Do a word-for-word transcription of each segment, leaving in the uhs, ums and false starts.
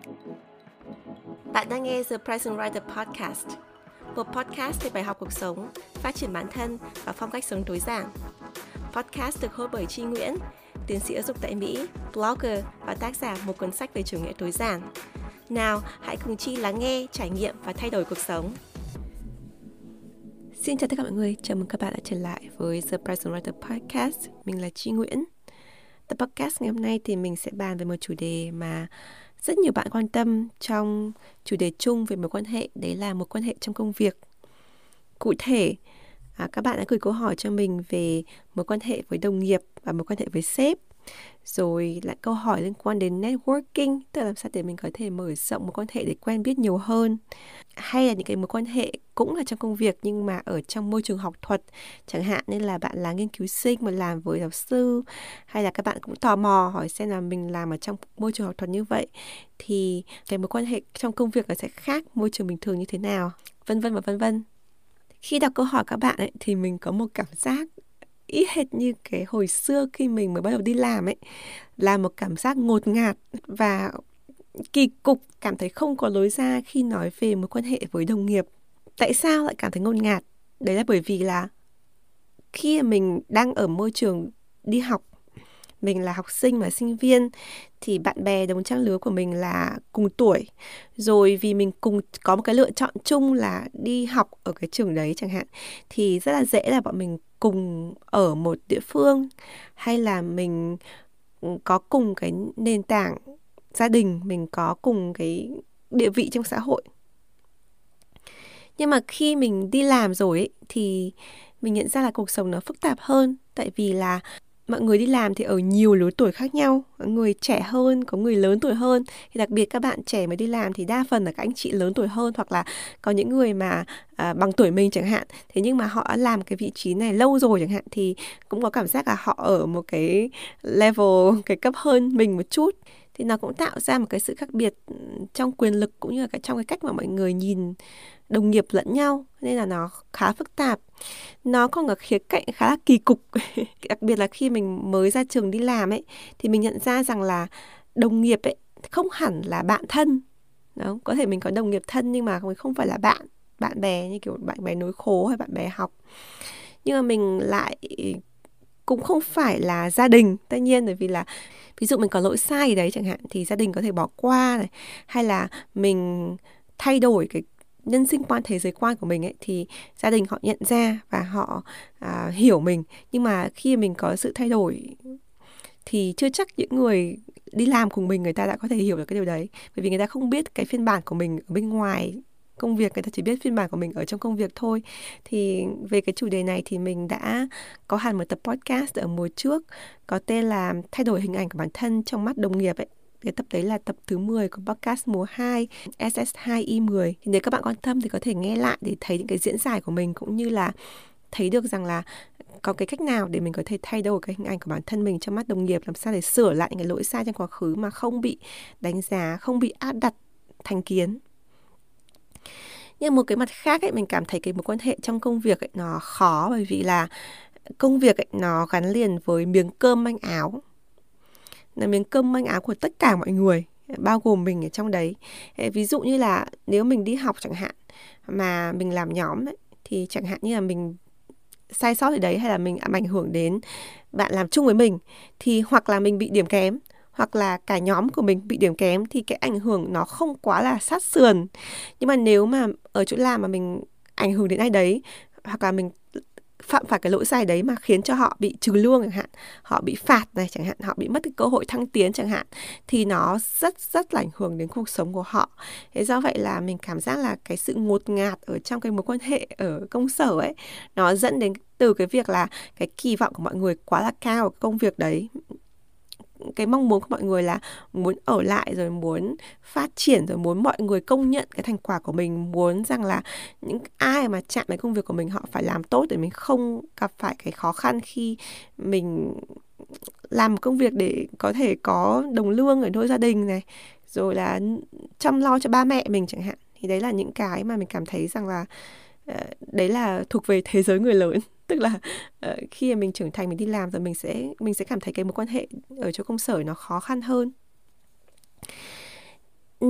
Bạn đang nghe The Present Writer Podcast, một podcast về bài học cuộc sống, phát triển bản thân và phong cách sống tối giản. Podcast được host bởi Chi Nguyễn, tiến sĩ giáo dục tại Mỹ, blogger và tác giả một cuốn sách về chủ nghĩa tối giản. Nào, hãy cùng Chi lắng nghe, trải nghiệm và thay đổi cuộc sống. Xin chào tất cả mọi người, chào mừng các bạn đã trở lại với The Present Writer Podcast. Mình là Chi Nguyễn. Tập podcast ngày hôm nay thì mình sẽ bàn về một chủ đề mà rất nhiều bạn quan tâm trong chủ đề chung về mối quan hệ, đấy là mối quan hệ trong công việc. Cụ thể, à, các bạn đã gửi câu hỏi cho mình về mối quan hệ với đồng nghiệp và mối quan hệ với sếp. Rồi lại câu hỏi liên quan đến networking, tức là làm sao để mình có thể mở rộng mối quan hệ để quen biết nhiều hơn. Hay là những cái mối quan hệ cũng là trong công việc nhưng mà ở trong môi trường học thuật, chẳng hạn như là bạn là nghiên cứu sinh mà làm với giáo sư, hay là các bạn cũng tò mò hỏi xem là mình làm ở trong môi trường học thuật như vậy thì cái mối quan hệ trong công việc nó sẽ khác môi trường bình thường như thế nào, vân vân và vân vân. Khi đọc câu hỏi các bạn ấy thì mình có một cảm giác y hệt như cái hồi xưa khi mình mới bắt đầu đi làm ấy, là một cảm giác ngột ngạt và kỳ cục, cảm thấy không có lối ra khi nói về mối quan hệ với đồng nghiệp. Tại sao lại cảm thấy ngột ngạt? Đấy là bởi vì là khi mình đang ở môi trường đi học, mình là học sinh và sinh viên, thì bạn bè đồng trang lứa của mình là cùng tuổi. Rồi vì mình cùng có một cái lựa chọn chung là đi học ở cái trường đấy chẳng hạn, thì rất là dễ là bọn mình cùng ở một địa phương, hay là mình có cùng cái nền tảng gia đình, mình có cùng cái địa vị trong xã hội. Nhưng mà khi mình đi làm rồi ấy, thì mình nhận ra là cuộc sống nó phức tạp hơn. Tại vì là mọi người đi làm thì ở nhiều lứa tuổi khác nhau, có người trẻ hơn, có người lớn tuổi hơn. Thì đặc biệt các bạn trẻ mới đi làm thì đa phần là các anh chị lớn tuổi hơn, hoặc là có những người mà à, bằng tuổi mình chẳng hạn. Thế nhưng mà họ làm cái vị trí này lâu rồi chẳng hạn, thì cũng có cảm giác là họ ở một cái level, cái cấp hơn mình một chút. Thì nó cũng tạo ra một cái sự khác biệt trong quyền lực cũng như là trong cái cách mà mọi người nhìn đồng nghiệp lẫn nhau, nên là nó khá phức tạp. Nó còn ở khía cạnh khá là kỳ cục. Đặc biệt là khi mình mới ra trường đi làm ấy, thì mình nhận ra rằng là đồng nghiệp ấy không hẳn là bạn thân. Đó, có thể mình có đồng nghiệp thân nhưng mà mình không phải là bạn, bạn bè như kiểu bạn bè nối khố hay bạn bè học. Nhưng mà mình lại cũng không phải là gia đình, tất nhiên, bởi vì là ví dụ mình có lỗi sai gì đấy chẳng hạn thì gia đình có thể bỏ qua này, hay là mình thay đổi cái nhân sinh quan, thế giới quan của mình ấy, thì gia đình họ nhận ra và họ à, hiểu mình. Nhưng mà khi mình có sự thay đổi thì chưa chắc những người đi làm cùng mình người ta đã có thể hiểu được cái điều đấy, bởi vì người ta không biết cái phiên bản của mình ở bên ngoài công việc, người ta chỉ biết phiên bản của mình ở trong công việc thôi. Thì về cái chủ đề này thì mình đã có hẳn một tập podcast ở mùa trước có tên là Thay đổi hình ảnh của bản thân trong mắt đồng nghiệp ấy. Cái tập đấy là tập thứ mười của podcast mùa hai S S hai I mười. Thì nếu các bạn quan tâm thì có thể nghe lại để thấy những cái diễn giải của mình, cũng như là thấy được rằng là có cái cách nào để mình có thể thay đổi cái hình ảnh của bản thân mình trong mắt đồng nghiệp, làm sao để sửa lại những cái lỗi sai trong quá khứ mà không bị đánh giá, không bị áp đặt thành kiến. Nhưng một cái mặt khác ấy, mình cảm thấy cái mối quan hệ trong công việc ấy, nó khó, bởi vì là công việc ấy, nó gắn liền với miếng cơm manh áo. Là miếng cơm manh áo của tất cả mọi người, bao gồm mình ở trong đấy. Ví dụ như là nếu mình đi học chẳng hạn, mà mình làm nhóm ấy, thì chẳng hạn như là mình sai sót ở đấy, hay là mình ảnh hưởng đến bạn làm chung với mình, thì hoặc là mình bị điểm kém, hoặc là cả nhóm của mình bị điểm kém, thì cái ảnh hưởng nó không quá là sát sườn. Nhưng mà nếu mà ở chỗ làm mà mình ảnh hưởng đến ai đấy, hoặc là mình phạm phải cái lỗi sai đấy mà khiến cho họ bị trừ lương chẳng hạn, họ bị phạt này chẳng hạn, họ bị mất cái cơ hội thăng tiến chẳng hạn, thì nó rất rất là ảnh hưởng đến cuộc sống của họ. Thế do vậy là mình cảm giác là cái sự ngột ngạt ở trong cái mối quan hệ ở công sở ấy, nó dẫn đến từ cái việc là cái kỳ vọng của mọi người quá là cao ở công việc đấy. Cái mong muốn của mọi người là muốn ở lại, rồi muốn phát triển, rồi muốn mọi người công nhận cái thành quả của mình, muốn rằng là những ai mà chạm đến công việc của mình họ phải làm tốt để mình không gặp phải cái khó khăn khi mình làm một công việc để có thể có đồng lương ở nuôi gia đình này, rồi là chăm lo cho ba mẹ mình chẳng hạn. Thì đấy là những cái mà mình cảm thấy rằng là đấy là thuộc về thế giới người lớn. Tức là uh, khi mà mình trưởng thành, mình đi làm rồi, mình sẽ mình sẽ cảm thấy cái mối quan hệ ở chỗ công sở nó khó khăn hơn.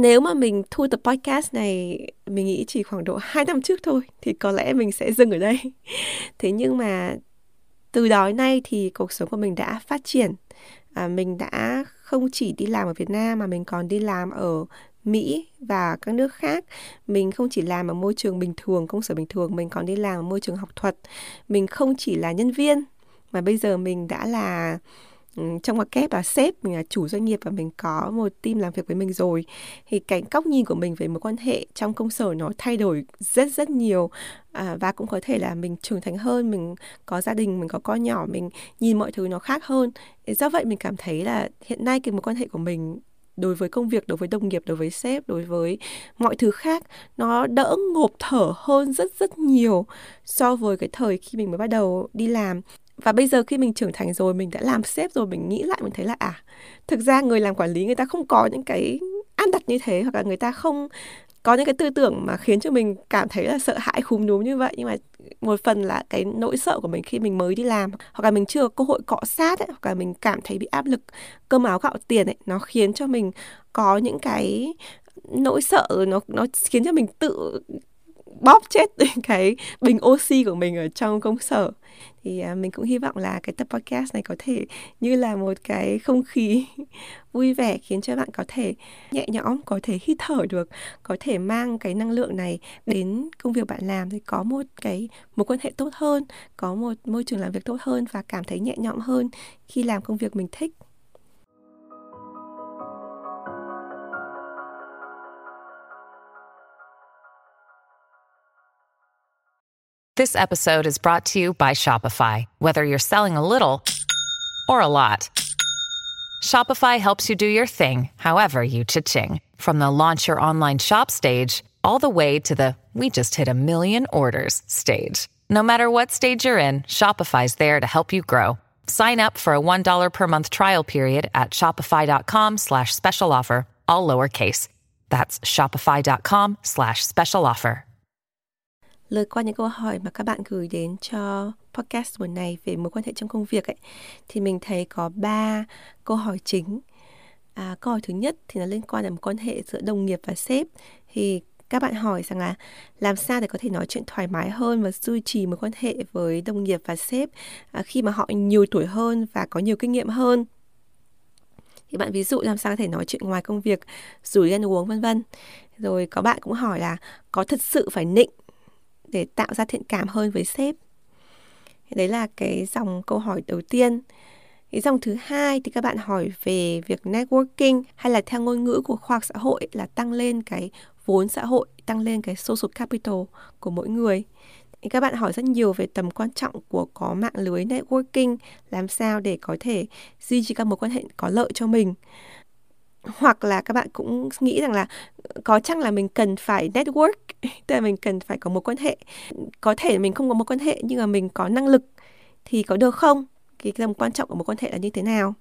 Nếu mà mình thu tập podcast này, mình nghĩ chỉ khoảng độ hai năm trước thôi, thì có lẽ mình sẽ dừng ở đây. Thế nhưng mà từ đó đến nay thì cuộc sống của mình đã phát triển. À, mình đã không chỉ đi làm ở Việt Nam mà mình còn đi làm ở Mỹ và các nước khác. Mình không chỉ làm ở môi trường bình thường, công sở bình thường, mình còn đi làm ở môi trường học thuật. Mình không chỉ là nhân viên, mà bây giờ mình đã là, trong ngoặc kép là sếp, mình là chủ doanh nghiệp và mình có một team làm việc với mình rồi. Thì cái góc nhìn của mình về mối quan hệ trong công sở nó thay đổi rất rất nhiều. À, và cũng có thể là mình trưởng thành hơn, mình có gia đình, mình có con nhỏ, mình nhìn mọi thứ nó khác hơn. Do vậy mình cảm thấy là hiện nay cái mối quan hệ của mình đối với công việc, đối với đồng nghiệp, đối với sếp, đối với mọi thứ khác, nó đỡ ngộp thở hơn rất rất nhiều so với cái thời khi mình mới bắt đầu đi làm. Và bây giờ khi mình trưởng thành rồi, mình đã làm sếp rồi, mình nghĩ lại mình thấy là à, thực ra người làm quản lý người ta không có những cái áp đặt như thế, hoặc là người ta không có những cái tư tưởng mà khiến cho mình cảm thấy là sợ hãi khúm núm như vậy. Nhưng mà một phần là cái nỗi sợ của mình khi mình mới đi làm, hoặc là mình chưa có cơ hội cọ sát ấy, hoặc là mình cảm thấy bị áp lực cơm áo gạo tiền ấy, nó khiến cho mình có những cái nỗi sợ, nó nó khiến cho mình tự bóp chết cái bình oxy của mình ở trong công sở. Thì à, mình cũng hy vọng là cái tập podcast này có thể như là một cái không khí vui vẻ, khiến cho bạn có thể nhẹ nhõm, có thể hít thở được, có thể mang cái năng lượng này đến công việc bạn làm, thì có một cái mối quan hệ tốt hơn, có một môi trường làm việc tốt hơn và cảm thấy nhẹ nhõm hơn khi làm công việc mình thích. This episode is brought to you by Shopify. Whether you're selling a little or a lot, Shopify helps you do your thing, however you cha-ching. From the launch your online shop stage, all the way to the we just hit a million orders stage. No matter what stage you're in, Shopify's there to help you grow. Sign up for a one dollar per month trial period at shopify.com slash special offer, all lowercase. That's shopify.com slash special offer. Lượt qua những câu hỏi mà các bạn gửi đến cho podcast tuần này về mối quan hệ trong công việc ấy, thì mình thấy có ba câu hỏi chính. À, câu hỏi thứ nhất thì nó liên quan đến mối quan hệ giữa đồng nghiệp và sếp. Thì các bạn hỏi rằng là làm sao để có thể nói chuyện thoải mái hơn và duy trì mối quan hệ với đồng nghiệp và sếp à, khi mà họ nhiều tuổi hơn và có nhiều kinh nghiệm hơn. Thì bạn ví dụ làm sao có thể nói chuyện ngoài công việc, rủ đi ăn uống vân vân. Rồi có bạn cũng hỏi là có thật sự phải nịnh để tạo ra thiện cảm hơn với sếp. Đấy là cái dòng câu hỏi đầu tiên. Cái dòng thứ hai thì các bạn hỏi về việc networking, hay là theo ngôn ngữ của khoa học xã hội là tăng lên cái vốn xã hội, tăng lên cái social capital của mỗi người. Thì các bạn hỏi rất nhiều về tầm quan trọng của có mạng lưới networking, làm sao để có thể duy trì các mối quan hệ có lợi cho mình. Hoặc là các bạn cũng nghĩ rằng là có chăng là mình cần phải network, tức là mình cần phải có mối quan hệ. Có thể mình không có mối quan hệ nhưng mà mình có năng lực thì có được không? Cái tầm quan trọng của mối quan hệ là như thế nào?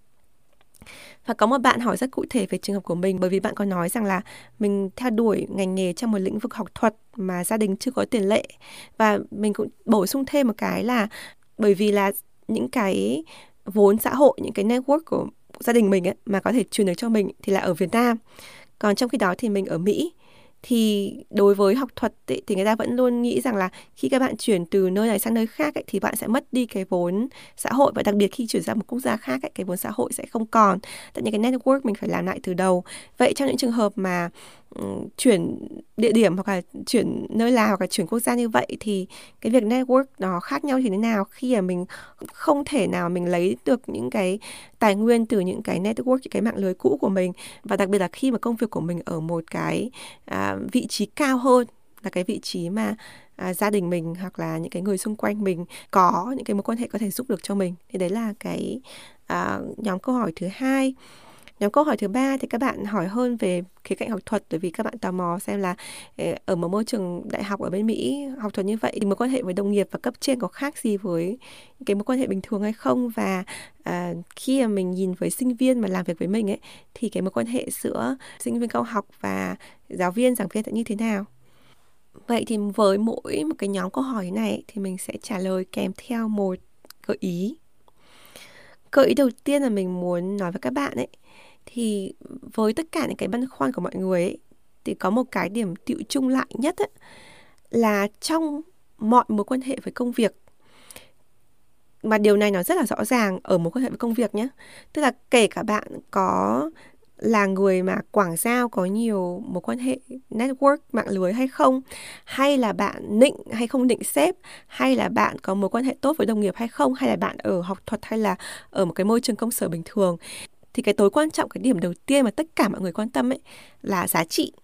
Và có một bạn hỏi rất cụ thể về trường hợp của mình, bởi vì bạn có nói rằng là mình theo đuổi ngành nghề trong một lĩnh vực học thuật mà gia đình chưa có tiền lệ. Và mình cũng bổ sung thêm một cái là bởi vì là những cái vốn xã hội, những cái network của gia đình mình ấy, mà có thể truyền được cho mình thì là ở Việt Nam. Còn trong khi đó thì mình ở Mỹ. Thì đối với học thuật ấy, thì người ta vẫn luôn nghĩ rằng là khi các bạn chuyển từ nơi này sang nơi khác ấy, thì bạn sẽ mất đi cái vốn xã hội. Và đặc biệt khi chuyển ra một quốc gia khác ấy, cái vốn xã hội sẽ không còn. Tất nhiên cái network mình phải làm lại từ đầu. Vậy trong những trường hợp mà um, chuyển địa điểm hoặc là chuyển nơi làm hoặc là chuyển quốc gia như vậy, thì cái việc network nó khác nhau như thế nào khi mà mình không thể nào mình lấy được những cái tài nguyên từ những cái network, những cái mạng lưới cũ của mình. Và đặc biệt là khi mà công việc của mình ở một cái à, vị trí cao hơn, là cái vị trí mà à, gia đình mình hoặc là những cái người xung quanh mình có những cái mối quan hệ có thể giúp được cho mình. Thì đấy là cái à, nhóm câu hỏi thứ hai. Nhóm câu hỏi thứ ba thì các bạn hỏi hơn về khía cạnh học thuật, bởi vì các bạn tò mò xem là ở một môi trường đại học ở bên Mỹ học thuật như vậy thì mối quan hệ với đồng nghiệp và cấp trên có khác gì với cái mối quan hệ bình thường hay không, và à, khi mà mình nhìn với sinh viên mà làm việc với mình ấy thì cái mối quan hệ giữa sinh viên cao học và giáo viên, giảng viên sẽ như thế nào. Vậy thì với mỗi một cái nhóm câu hỏi này thì mình sẽ trả lời kèm theo một gợi ý. Gợi ý đầu tiên là mình muốn nói với các bạn ấy, thì với tất cả những cái băn khoăn của mọi người ấy, thì có một cái điểm tựu chung lại nhất ấy, là trong mọi mối quan hệ với công việc, mà điều này nó rất là rõ ràng ở mối quan hệ với công việc nhé. Tức là kể cả bạn có là người mà quảng giao, có nhiều mối quan hệ network, mạng lưới hay không, hay là bạn nịnh hay không nịnh sếp, hay là bạn có mối quan hệ tốt với đồng nghiệp hay không, hay là bạn ở học thuật hay là ở một cái môi trường công sở bình thường, thì cái tối quan trọng, cái điểm đầu tiên mà tất cả mọi người quan tâm ấy là giá trị.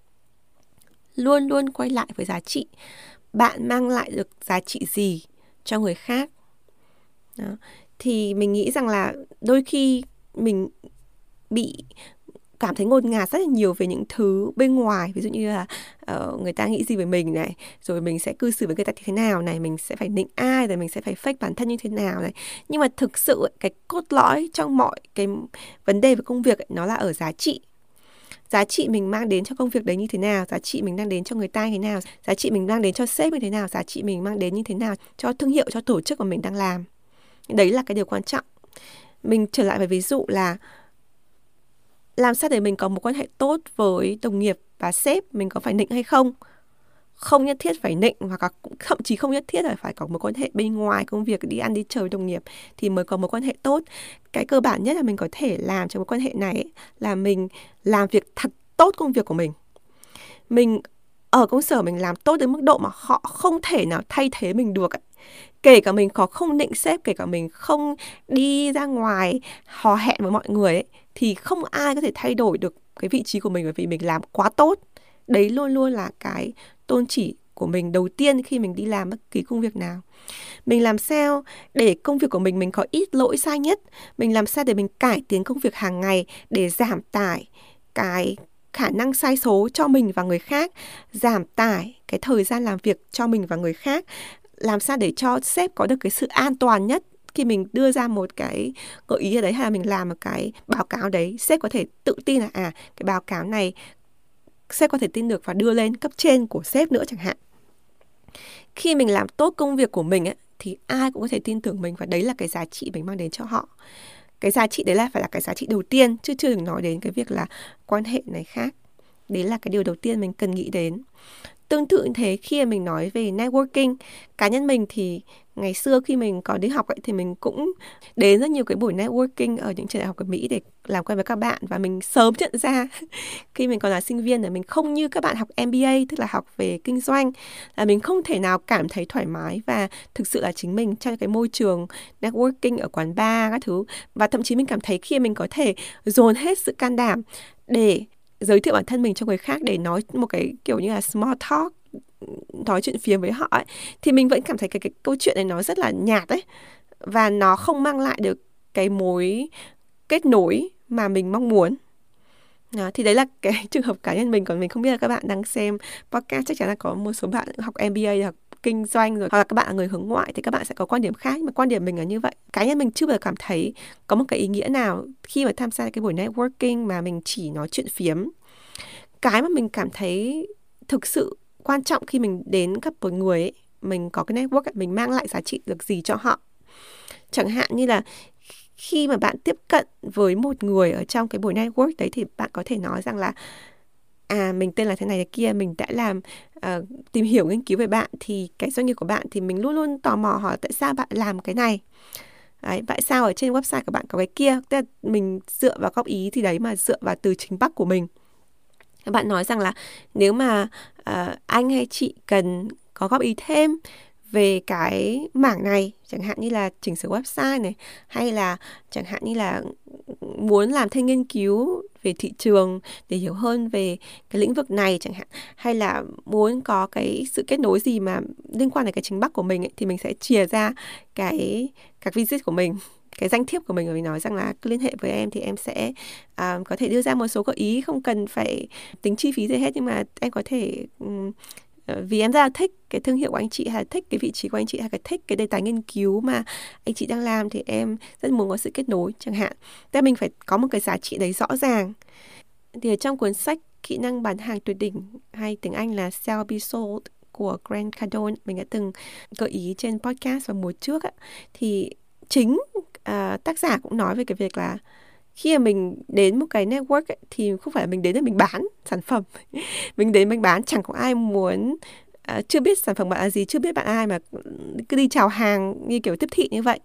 Luôn luôn quay lại với giá trị. Bạn mang lại được giá trị gì cho người khác? Đó. Thì mình nghĩ rằng là đôi khi mình bị cảm thấy ngột ngạt rất là nhiều về những thứ bên ngoài. Ví dụ như là uh, người ta nghĩ gì về mình này, rồi mình sẽ cư xử với người ta như thế nào này, mình sẽ phải nịnh ai, rồi mình sẽ phải fake bản thân như thế nào này. Nhưng mà thực sự cái cốt lõi trong mọi cái vấn đề về công việc ấy, nó là ở giá trị. Giá trị mình mang đến cho công việc đấy như thế nào, giá trị mình mang đến cho người ta như thế nào, giá trị mình mang đến cho sếp như thế nào, giá trị mình mang đến như thế nào cho thương hiệu, cho tổ chức mà mình đang làm. Đấy là cái điều quan trọng. Mình trở lại với ví dụ là làm sao để mình có một quan hệ tốt với đồng nghiệp và sếp, mình có phải nịnh hay không? Không nhất thiết phải nịnh, hoặc là thậm chí không nhất thiết là phải có một quan hệ bên ngoài công việc, đi ăn đi chơi với đồng nghiệp thì mới có một quan hệ tốt. Cái cơ bản nhất là mình có thể làm trong mối quan hệ này ấy, là mình làm việc thật tốt công việc của mình. Mình ở công sở mình làm tốt đến mức độ mà họ không thể nào thay thế mình được ấy. Kể cả mình có không nịnh sếp, kể cả mình không đi ra ngoài hò hẹn với mọi người ấy, thì không ai có thể thay đổi được cái vị trí của mình, bởi vì mình làm quá tốt. Đấy luôn luôn là cái tôn chỉ của mình đầu tiên khi mình đi làm bất kỳ công việc nào. Mình làm sao để công việc của mình mình có ít lỗi sai nhất. Mình làm sao để mình cải tiến công việc hàng ngày để giảm tải cái khả năng sai số cho mình và người khác, giảm tải cái thời gian làm việc cho mình và người khác, làm sao để cho sếp có được cái sự an toàn nhất khi mình đưa ra một cái gợi ý ở đấy, hay là mình làm một cái báo cáo đấy, sếp có thể tự tin là à, cái báo cáo này sếp có thể tin được và đưa lên cấp trên của sếp nữa chẳng hạn. Khi mình làm tốt công việc của mình ấy, thì ai cũng có thể tin tưởng mình, và đấy là cái giá trị mình mang đến cho họ. Cái giá trị đấy là phải là cái giá trị đầu tiên, chứ chưa đừng nói đến cái việc là quan hệ này khác. Đấy là cái điều đầu tiên mình cần nghĩ đến. Tương tự như thế, khi mình nói về networking, cá nhân mình thì ngày xưa khi mình còn đi học ấy, thì mình cũng đến rất nhiều cái buổi networking ở những trường đại học ở Mỹ để làm quen với các bạn. Và mình sớm nhận ra khi mình còn là sinh viên là mình không như các bạn học em bê a, tức là học về kinh doanh, là mình không thể nào cảm thấy thoải mái và thực sự là chính mình trong cái môi trường networking ở quán bar các thứ. Và thậm chí mình cảm thấy khi mình có thể dồn hết sự can đảm để giới thiệu bản thân mình cho người khác, để nói một cái kiểu như là small talk, nói chuyện phiếm với họ ấy, thì mình vẫn cảm thấy cái, cái câu chuyện này nó rất là nhạt ấy, và nó không mang lại được cái mối kết nối mà mình mong muốn. Đó, thì đấy là cái trường hợp cá nhân mình. Còn mình không biết là các bạn đang xem podcast, chắc chắn là có một số bạn học em bê a, học kinh doanh rồi, hoặc là các bạn là người hướng ngoại thì các bạn sẽ có quan điểm khác. Nhưng mà quan điểm mình là như vậy. Cá nhân mình chưa bao giờ cảm thấy có một cái ý nghĩa nào khi mà tham gia cái buổi networking mà mình chỉ nói chuyện phiếm. Cái mà mình cảm thấy thực sự quan trọng khi mình đến gặp một người ấy, mình có cái network, mình mang lại giá trị được gì cho họ. Chẳng hạn như là khi mà bạn tiếp cận với một người ở trong cái buổi network đấy, thì bạn có thể nói rằng là à, mình tên là thế này thế kia, mình đã làm uh, tìm hiểu nghiên cứu về bạn, thì cái doanh nghiệp của bạn thì mình luôn luôn tò mò hỏi tại sao bạn làm cái này. Đấy, tại sao ở trên website của bạn có cái kia. Tức là mình dựa vào góp ý thì đấy mà dựa vào từ chính Bắc của mình. Các bạn nói rằng là nếu mà uh, anh hay chị cần có góp ý thêm về cái mảng này, chẳng hạn như là chỉnh sửa website này, hay là chẳng hạn như là muốn làm thêm nghiên cứu về thị trường để hiểu hơn về cái lĩnh vực này chẳng hạn, hay là muốn có cái sự kết nối gì mà liên quan đến cái chính Bắc của mình ấy, thì mình sẽ chia ra cái các visit của mình, cái danh thiếp của mình, và mình nói rằng là cứ liên hệ với em thì em sẽ uh, có thể đưa ra một số gợi ý, không cần phải tính chi phí gì hết, nhưng mà em có thể um, vì em rất là thích cái thương hiệu của anh chị, hay là thích cái vị trí của anh chị, hay là thích cái đề tài nghiên cứu mà anh chị đang làm, thì em rất muốn có sự kết nối chẳng hạn. Thế mình phải có một cái giá trị đấy rõ ràng. Thì ở trong cuốn sách Kỹ năng bán hàng tuyệt đỉnh, hay tiếng Anh là Sell Be Sold của Grant Cardone, mình đã từng gợi ý trên podcast vào mùa trước á, thì chính uh, tác giả cũng nói về cái việc là khi mà mình đến một cái network ấy, thì không phải là mình đến để mình bán sản phẩm. Mình đến mình bán, chẳng có ai muốn uh, chưa biết sản phẩm bạn là gì, chưa biết bạn ai mà cứ đi chào hàng như kiểu tiếp thị như vậy.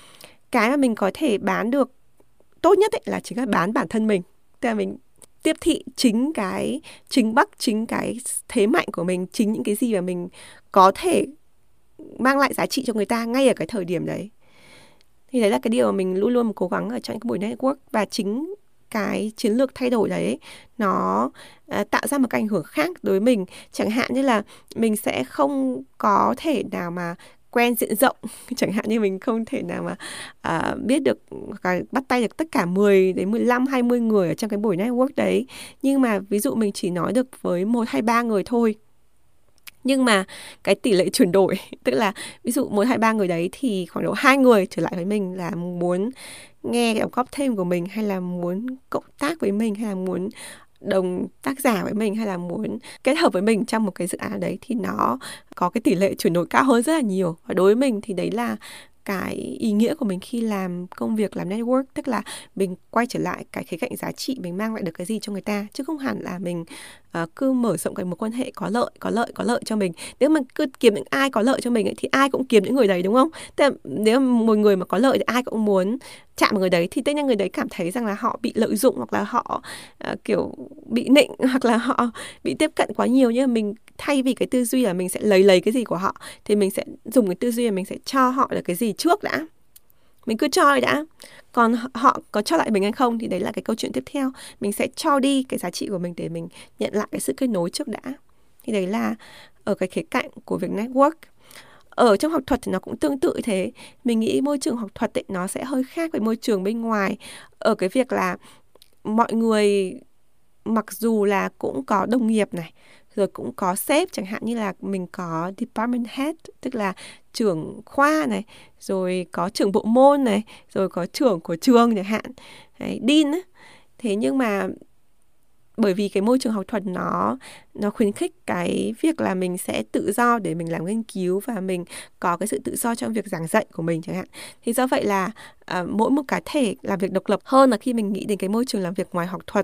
Cái mà mình có thể bán được tốt nhất ấy là chính là bán bản thân mình. Tức là mình tiếp thị chính cái chính bắc, chính cái thế mạnh của mình, chính những cái gì mà mình có thể mang lại giá trị cho người ta ngay ở cái thời điểm đấy. Thì đấy là cái điều mà mình luôn luôn cố gắng ở trong những cái buổi network. Và chính cái chiến lược thay đổi đấy nó uh, tạo ra một cái ảnh hưởng khác đối với mình. Chẳng hạn như là mình sẽ không có thể nào mà quen diện rộng. Chẳng hạn như mình không thể nào mà uh, biết được, bắt tay được tất cả mười đến mười lăm, hai mươi người ở trong cái buổi network đấy. Nhưng mà ví dụ mình chỉ nói được với một hay ba người thôi. Nhưng mà cái tỷ lệ chuyển đổi, tức là ví dụ một hai ba người đấy thì khoảng độ hai người trở lại với mình là muốn nghe cái đóng góp thêm của mình, hay là muốn cộng tác với mình, hay là muốn đồng tác giả với mình, hay là muốn kết hợp với mình trong một cái dự án đấy, thì nó có cái tỷ lệ chuyển đổi cao hơn rất là nhiều. Và đối với mình thì đấy là cái ý nghĩa của mình khi làm công việc làm network, tức là mình quay trở lại cái khía cạnh giá trị, mình mang lại được cái gì cho người ta, chứ không hẳn là mình uh, cứ mở rộng cái mối quan hệ có lợi, có lợi, có lợi cho mình. Nếu mà cứ kiếm những ai có lợi cho mình ấy, thì ai cũng kiếm những người đấy, đúng không? Tức là nếu mà một người mà có lợi thì ai cũng muốn chạm vào người đấy, thì tất nhiên người đấy cảm thấy rằng là họ bị lợi dụng, hoặc là họ uh, kiểu bị nịnh, hoặc là họ bị tiếp cận quá nhiều. Nhưng mà mình thay vì cái tư duy là mình sẽ lấy lấy cái gì của họ, thì mình sẽ dùng cái tư duy là mình sẽ cho họ được cái gì trước đã. Mình cứ cho đã. Còn họ có cho lại mình hay không thì đấy là cái câu chuyện tiếp theo. Mình sẽ cho đi cái giá trị của mình để mình nhận lại cái sự kết nối trước đã. Thì đấy là ở cái khía cạnh của việc network. Ở trong học thuật thì nó cũng tương tự thế. Mình nghĩ môi trường học thuật ấy, nó sẽ hơi khác với môi trường bên ngoài. Ở cái việc là mọi người mặc dù là cũng có đồng nghiệp này, rồi cũng có sếp, chẳng hạn như là mình có department head, tức là trưởng khoa này, rồi có trưởng bộ môn này, rồi có trưởng của trường chẳng hạn, đấy, dean ấy. Thế nhưng mà bởi vì cái môi trường học thuật nó nó khuyến khích cái việc là mình sẽ tự do để mình làm nghiên cứu, và mình có cái sự tự do trong việc giảng dạy của mình chẳng hạn. Thì do vậy là uh, mỗi một cá thể làm việc độc lập hơn là khi mình nghĩ đến cái môi trường làm việc ngoài học thuật.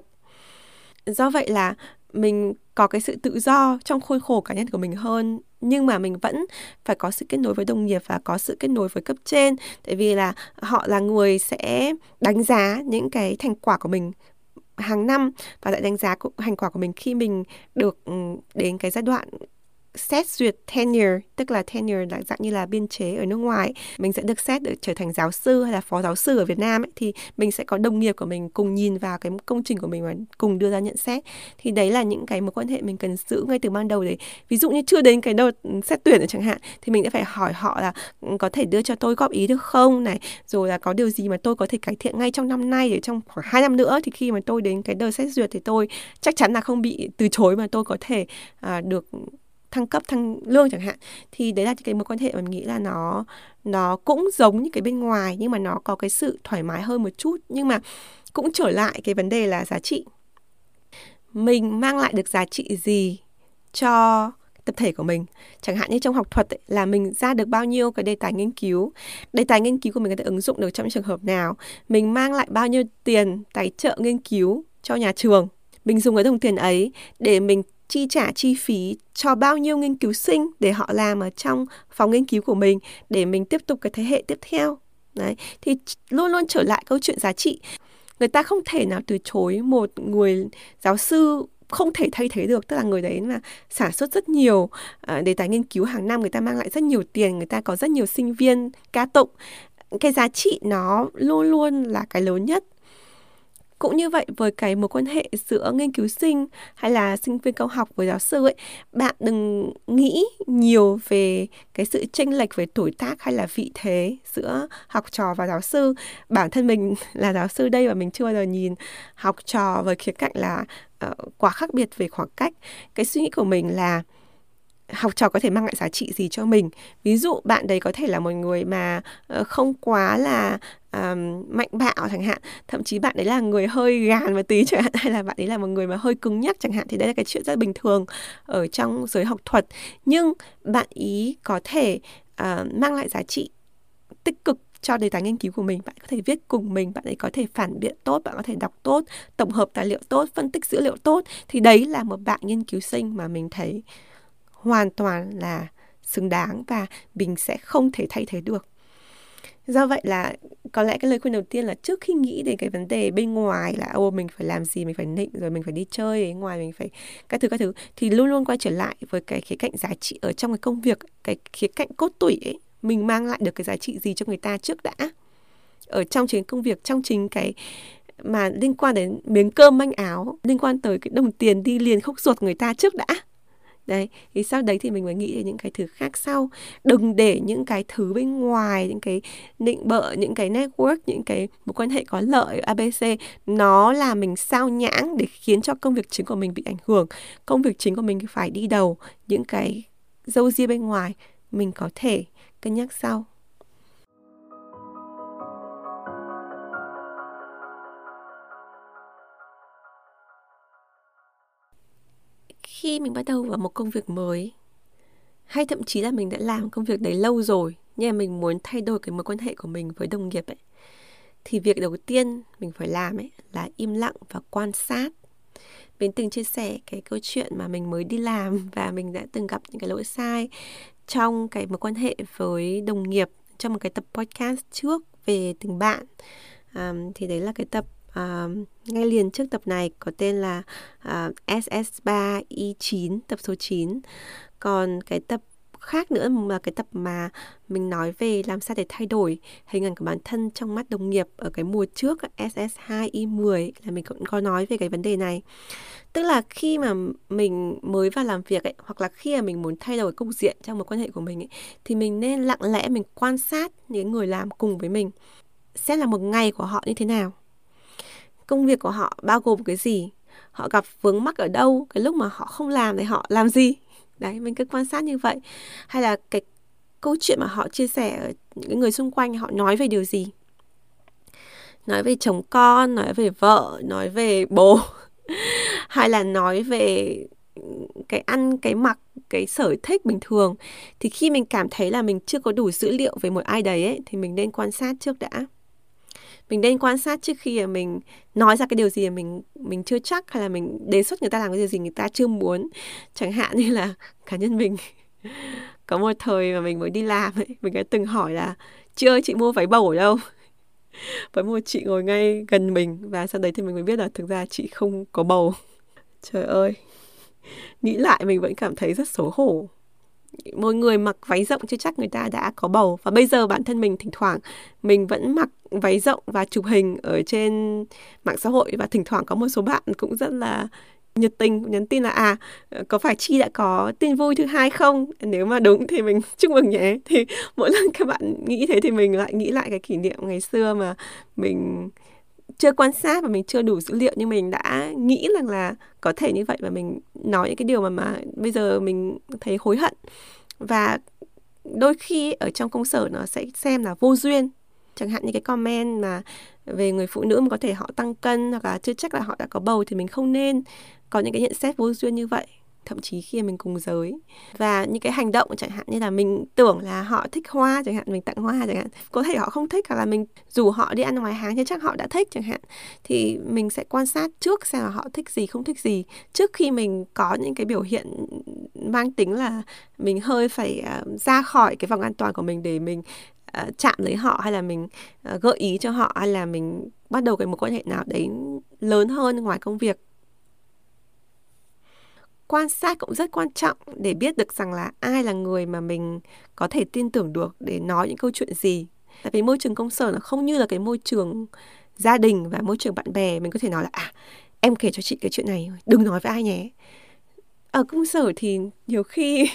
Do vậy là mình có cái sự tự do trong khuôn khổ cá nhân của mình hơn, nhưng mà mình vẫn phải có sự kết nối với đồng nghiệp và có sự kết nối với cấp trên. Tại vì là họ là người sẽ đánh giá những cái thành quả của mình hàng năm, và lại đánh giá thành quả của mình khi mình được đến cái giai đoạn xét duyệt tenure, tức là tenure là dạng như là biên chế ở nước ngoài. Mình sẽ được xét để trở thành giáo sư hay là phó giáo sư ở Việt Nam ấy, thì mình sẽ có đồng nghiệp của mình cùng nhìn vào cái công trình của mình và cùng đưa ra nhận xét. Thì đấy là những cái mối quan hệ mình cần giữ ngay từ ban đầu đấy. Ví dụ như chưa đến cái đợt xét tuyển ở chẳng hạn, thì mình sẽ phải hỏi họ là có thể đưa cho tôi góp ý được không này, rồi là có điều gì mà tôi có thể cải thiện ngay trong năm nay, để trong khoảng hai năm nữa thì khi mà tôi đến cái đợt xét duyệt thì tôi chắc chắn là không bị từ chối, mà tôi có thể à, được thăng cấp, thăng lương chẳng hạn. Thì đấy là cái mối quan hệ mà mình nghĩ là nó nó cũng giống như cái bên ngoài, nhưng mà nó có cái sự thoải mái hơn một chút. Nhưng mà cũng trở lại cái vấn đề là giá trị. Mình mang lại được giá trị gì cho tập thể của mình? Chẳng hạn như trong học thuật ấy, là mình ra được bao nhiêu cái đề tài nghiên cứu, đề tài nghiên cứu của mình có thể ứng dụng được trong trường hợp nào, mình mang lại bao nhiêu tiền tài trợ nghiên cứu cho nhà trường, mình dùng cái đồng tiền ấy để mình chi trả chi phí cho bao nhiêu nghiên cứu sinh để họ làm ở trong phòng nghiên cứu của mình, để mình tiếp tục cái thế hệ tiếp theo. Đấy, thì luôn luôn trở lại câu chuyện giá trị. Người ta không thể nào từ chối một người giáo sư không thể thay thế được, tức là người đấy mà sản xuất rất nhiều uh, đề tài nghiên cứu hàng năm, người ta mang lại rất nhiều tiền, người ta có rất nhiều sinh viên ca tụng. Cái giá trị nó luôn luôn là cái lớn nhất. Cũng như vậy với cái mối quan hệ giữa nghiên cứu sinh hay là sinh viên cao học với giáo sư ấy, bạn đừng nghĩ nhiều về cái sự chênh lệch về tuổi tác hay là vị thế giữa học trò và giáo sư. Bản thân mình là giáo sư đây và mình chưa bao giờ nhìn học trò với khía cạnh là uh, quá khác biệt về khoảng cách. Cái suy nghĩ của mình là học trò có thể mang lại giá trị gì cho mình. Ví dụ bạn đấy có thể là một người mà uh, không quá là um, mạnh bạo chẳng hạn, thậm chí bạn đấy là người hơi gàn một tí chẳng hạn, hay là bạn ấy là một người mà hơi cứng nhắc chẳng hạn, thì đấy là cái chuyện rất bình thường ở trong giới học thuật. Nhưng bạn ý có thể uh, mang lại giá trị tích cực cho đề tài nghiên cứu của mình, bạn có thể viết cùng mình, bạn ấy có thể phản biện tốt, bạn có thể đọc tốt, tổng hợp tài liệu tốt, phân tích dữ liệu tốt, thì đấy là một bạn nghiên cứu sinh mà mình thấy hoàn toàn là xứng đáng và mình sẽ không thể thay thế được. Do vậy là có lẽ cái lời khuyên đầu tiên là trước khi nghĩ đến cái vấn đề bên ngoài là ô mình phải làm gì, mình phải nịnh, rồi mình phải đi chơi ở ngoài, mình phải các thứ các thứ, thì luôn luôn quay trở lại với cái khía cạnh giá trị ở trong cái công việc, cái khía cạnh cốt tủy ấy, mình mang lại được cái giá trị gì cho người ta trước đã. Ở trong chính công việc, trong chính cái mà liên quan đến miếng cơm manh áo, liên quan tới cái đồng tiền đi liền khúc ruột người ta trước đã. Đấy, thì sau đấy thì mình mới nghĩ đến những cái thứ khác sau. Đừng để những cái thứ bên ngoài, những cái nịnh bợ, những cái network, những cái mối quan hệ có lợi a bê xê, nó làm mình sao nhãng để khiến cho công việc chính của mình bị ảnh hưởng. Công việc chính của mình phải đi đầu. Những cái râu ria bên ngoài mình có thể cân nhắc sau. Khi mình bắt đầu vào một công việc mới, hay thậm chí là mình đã làm công việc đấy lâu rồi, nhưng mà mình muốn thay đổi cái mối quan hệ của mình với đồng nghiệp ấy, thì việc đầu tiên mình phải làm ấy là im lặng và quan sát. Mình từng chia sẻ cái câu chuyện mà mình mới đi làm và mình đã từng gặp những cái lỗi sai trong cái mối quan hệ với đồng nghiệp trong một cái tập podcast trước về tình bạn. À, thì đấy là cái tập à, ngay liền trước tập này có tên là à, ét ét ba E chín, tập số chín. Còn cái tập khác nữa là cái tập mà mình nói về làm sao để thay đổi hình ảnh của bản thân trong mắt đồng nghiệp ở cái mùa trước ét ét hai E mười, là mình cũng có nói về cái vấn đề này. Tức là khi mà mình mới vào làm việc ấy, hoặc là khi mà mình muốn thay đổi cục diện trong mối quan hệ của mình ấy, thì mình nên lặng lẽ mình quan sát những người làm cùng với mình, xem là một ngày của họ như thế nào, công việc của họ bao gồm cái gì, họ gặp vướng mắc ở đâu, cái lúc mà họ không làm thì họ làm gì. Đấy, mình cứ quan sát như vậy. Hay là cái câu chuyện mà họ chia sẻ ở những người xung quanh, họ nói về điều gì, nói về chồng con, nói về vợ, nói về bố hay là nói về cái ăn, cái mặc, cái sở thích bình thường. Thì khi mình cảm thấy là mình chưa có đủ dữ liệu về một ai đấy ấy, thì mình nên quan sát trước đã. Mình nên quan sát trước khi mà mình nói ra cái điều gì mà mình, mình chưa chắc, hay là mình đề xuất người ta làm cái điều gì người ta chưa muốn. Chẳng hạn như là cá nhân mình có một thời mà mình mới đi làm ấy, mình đã từng hỏi là chị ơi, chị mua váy bầu ở đâu? Với một chị ngồi ngay gần mình, và sau đấy thì mình mới biết là thực ra chị không có bầu. Trời ơi, nghĩ lại mình vẫn cảm thấy rất xấu hổ. Một người mặc váy rộng chưa chắc người ta đã có bầu. Và bây giờ bản thân mình thỉnh thoảng mình vẫn mặc váy rộng và chụp hình ở trên mạng xã hội, và thỉnh thoảng có một số bạn cũng rất là nhiệt tình nhắn tin là à, có phải Chi đã có tin vui thứ hai không? Nếu mà đúng thì mình chúc mừng nhé. Thì mỗi lần các bạn nghĩ thế thì mình lại nghĩ lại cái kỷ niệm ngày xưa mà mình chưa quan sát và mình chưa đủ dữ liệu, nhưng mình đã nghĩ rằng là có thể như vậy, và mình nói những cái điều mà mà bây giờ mình thấy hối hận. Và đôi khi ở trong công sở nó sẽ xem là vô duyên, chẳng hạn như cái comment mà về người phụ nữ mà có thể họ tăng cân hoặc là chưa chắc là họ đã có bầu, thì mình không nên có những cái nhận xét vô duyên như vậy, thậm chí khi mình cùng giới. Và những cái hành động chẳng hạn như là mình tưởng là họ thích hoa chẳng hạn, mình tặng hoa chẳng hạn, có thể họ không thích, hoặc là mình rủ họ đi ăn ngoài hàng chứ chắc họ đã thích chẳng hạn. Thì mình sẽ quan sát trước xem là họ thích gì, không thích gì, trước khi mình có những cái biểu hiện mang tính là mình hơi phải uh, ra khỏi cái vòng an toàn của mình để mình uh, chạm lấy họ, hay là mình uh, gợi ý cho họ, hay là mình bắt đầu cái mối quan hệ nào đấy lớn hơn ngoài công việc. Quan sát cũng rất quan trọng để biết được rằng là ai là người mà mình có thể tin tưởng được để nói những câu chuyện gì. Tại vì môi trường công sở nó không như là cái môi trường gia đình và môi trường bạn bè. Mình có thể nói là à, em kể cho chị cái chuyện này, đừng nói với ai nhé. Ở công sở thì nhiều khi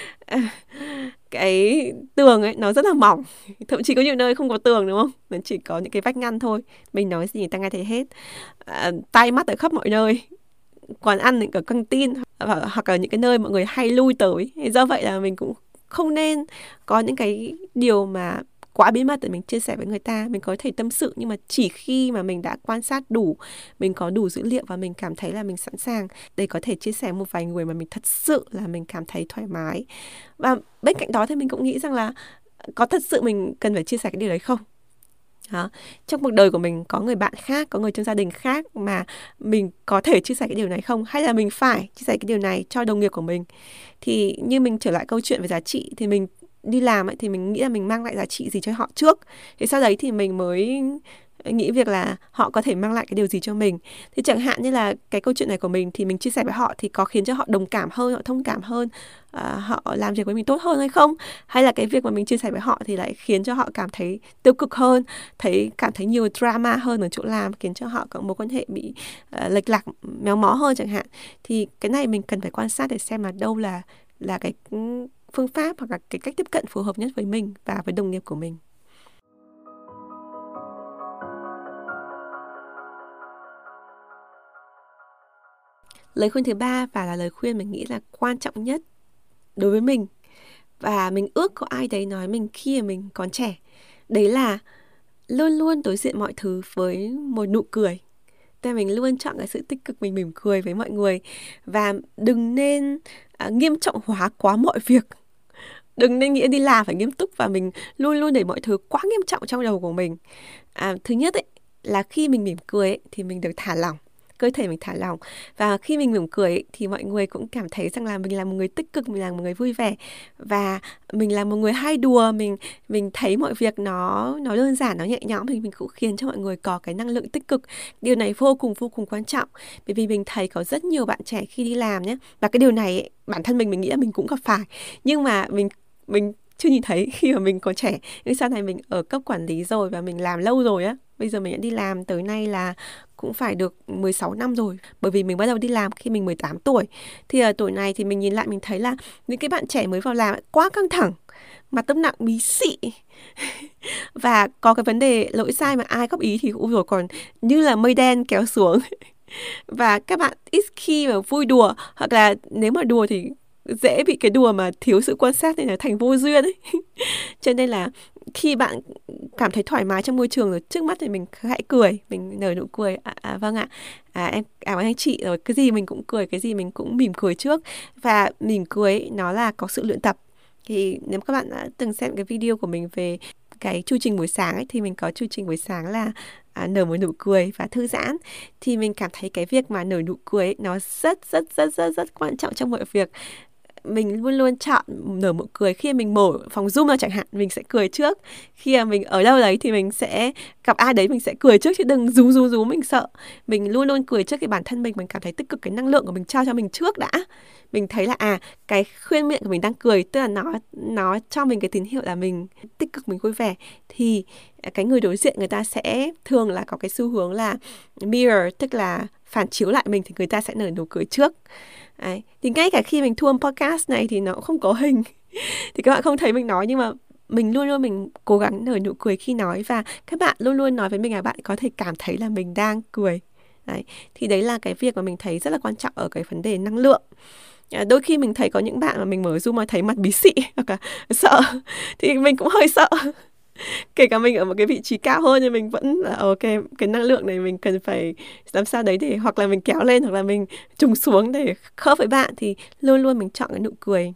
cái tường ấy nó rất là mỏng, thậm chí có nhiều nơi không có tường, đúng không? Nó chỉ có những cái vách ngăn thôi. Mình nói gì người ta nghe thấy hết. À, tai mắt ở khắp mọi nơi, quán ăn ở căng tin hoặc là những cái nơi mọi người hay lui tới. Do vậy là mình cũng không nên có những cái điều mà quá bí mật để mình chia sẻ với người ta. Mình có thể tâm sự, nhưng mà chỉ khi mà mình đã quan sát đủ, mình có đủ dữ liệu và mình cảm thấy là mình sẵn sàng để có thể chia sẻ một vài người mà mình thật sự là mình cảm thấy thoải mái. Và bên cạnh đó thì mình cũng nghĩ rằng là có thật sự mình cần phải chia sẻ cái điều đấy không? Đó. Trong cuộc đời của mình có người bạn khác, có người trong gia đình khác mà mình có thể chia sẻ cái điều này không? Hay là mình phải chia sẻ cái điều này cho đồng nghiệp của mình? Thì như mình trở lại câu chuyện về giá trị, thì mình đi làm ấy, thì mình nghĩ là mình mang lại giá trị gì cho họ trước. Thì sau đấy thì mình mới nghĩ việc là họ có thể mang lại cái điều gì cho mình. Thì chẳng hạn như là cái câu chuyện này của mình thì mình chia sẻ với họ thì có khiến cho họ đồng cảm hơn, họ thông cảm hơn, à, họ làm việc với mình tốt hơn hay không? Hay là cái việc mà mình chia sẻ với họ thì lại khiến cho họ cảm thấy tiêu cực hơn, thấy cảm thấy nhiều drama hơn ở chỗ làm, khiến cho họ có mối quan hệ bị uh, lệch lạc, méo mó hơn chẳng hạn. Thì cái này mình cần phải quan sát để xem là đâu là là cái phương pháp hoặc là cái cách tiếp cận phù hợp nhất với mình và với đồng nghiệp của mình. Lời khuyên thứ ba và là lời khuyên mình nghĩ là quan trọng nhất đối với mình, và mình ước có ai đấy nói mình khi mà mình còn trẻ, đấy là luôn luôn đối diện mọi thứ với một nụ cười. Tức là mình luôn chọn cái sự tích cực, mình mỉm cười với mọi người, và đừng nên uh, nghiêm trọng hóa quá mọi việc. Đừng nên nghĩ đi làm phải nghiêm túc, và mình luôn luôn để mọi thứ quá nghiêm trọng trong đầu của mình. À, thứ nhất ấy, là khi mình mỉm cười ấy, thì mình được thả lỏng, cơ thể mình thả lỏng. Và khi mình mỉm cười ấy, thì mọi người cũng cảm thấy rằng là mình là một người tích cực, mình là một người vui vẻ, và mình là một người hay đùa. Mình mình thấy mọi việc nó nó đơn giản, nó nhẹ nhõm, thì mình cũng khiến cho mọi người có cái năng lượng tích cực. Điều này vô cùng vô cùng quan trọng, bởi vì mình thấy có rất nhiều bạn trẻ khi đi làm nhé, và cái điều này ấy, bản thân mình mình nghĩ là mình cũng gặp phải, nhưng mà mình mình chưa nhìn thấy khi mà mình còn trẻ. Nhưng sau này mình ở cấp quản lý rồi và mình làm lâu rồi á, bây giờ mình đã đi làm tới nay là cũng phải được mười sáu năm rồi. Bởi vì mình bắt đầu đi làm khi mình mười tám tuổi. Thì ở tuổi này thì mình nhìn lại mình thấy là những cái bạn trẻ mới vào làm quá căng thẳng, mặt tâm nặng bí xị và có cái vấn đề lỗi sai mà ai góp ý thì ui rồi còn như là mây đen kéo xuống. Và các bạn ít khi mà vui đùa, hoặc là nếu mà đùa thì dễ bị cái đùa mà thiếu sự quan sát nên là thành vô duyên ấy. Cho nên là khi bạn cảm thấy thoải mái trong môi trường rồi, trước mắt thì mình hãy cười, mình nở nụ cười. À, à vâng ạ, à, em cảm ơn anh chị. Rồi cái gì mình cũng cười, cái gì mình cũng mỉm cười trước. Và mỉm cười ấy, nó là có sự luyện tập. Thì nếu các bạn đã từng xem cái video của mình về cái chu trình buổi sáng ấy, thì mình có chu trình buổi sáng là à, nở một nụ cười và thư giãn. Thì mình cảm thấy cái việc mà nở nụ cười ấy, nó rất rất rất rất rất quan trọng trong mọi việc. Mình luôn luôn chọn nở nụ cười. Khi mình mở phòng Zoom ra chẳng hạn, mình sẽ cười trước. Khi mà mình ở đâu đấy thì mình sẽ gặp ai đấy, mình sẽ cười trước, chứ đừng rú rú rú mình sợ. Mình luôn luôn cười trước cái bản thân mình, mình cảm thấy tích cực, cái năng lượng của mình trao cho mình trước đã. Mình thấy là à, cái khuyên miệng của mình đang cười, tức là nó nó cho mình cái tín hiệu là mình tích cực, mình vui vẻ. Thì cái người đối diện người ta sẽ thường là có cái xu hướng là mirror, tức là phản chiếu lại mình, thì người ta sẽ nở nụ cười trước. Đấy. Thì ngay cả khi mình thu âm podcast này thì nó cũng không có hình thì các bạn không thấy mình nói, nhưng mà mình luôn luôn mình cố gắng nở nụ cười khi nói, và các bạn luôn luôn nói với mình là bạn có thể cảm thấy là mình đang cười. Đấy. Thì đấy là cái việc mà mình thấy rất là quan trọng ở cái vấn đề năng lượng. À, đôi khi mình thấy có những bạn mà mình mở Zoom mà thấy mặt bí xị hoặc là sợ thì mình cũng hơi sợ. Kể cả mình ở một cái vị trí cao hơn thì mình vẫn là ok, cái năng lượng này mình cần phải làm sao đấy để hoặc là mình kéo lên hoặc là mình trùng xuống để khớp với bạn. Thì luôn luôn mình chọn cái nụ cười.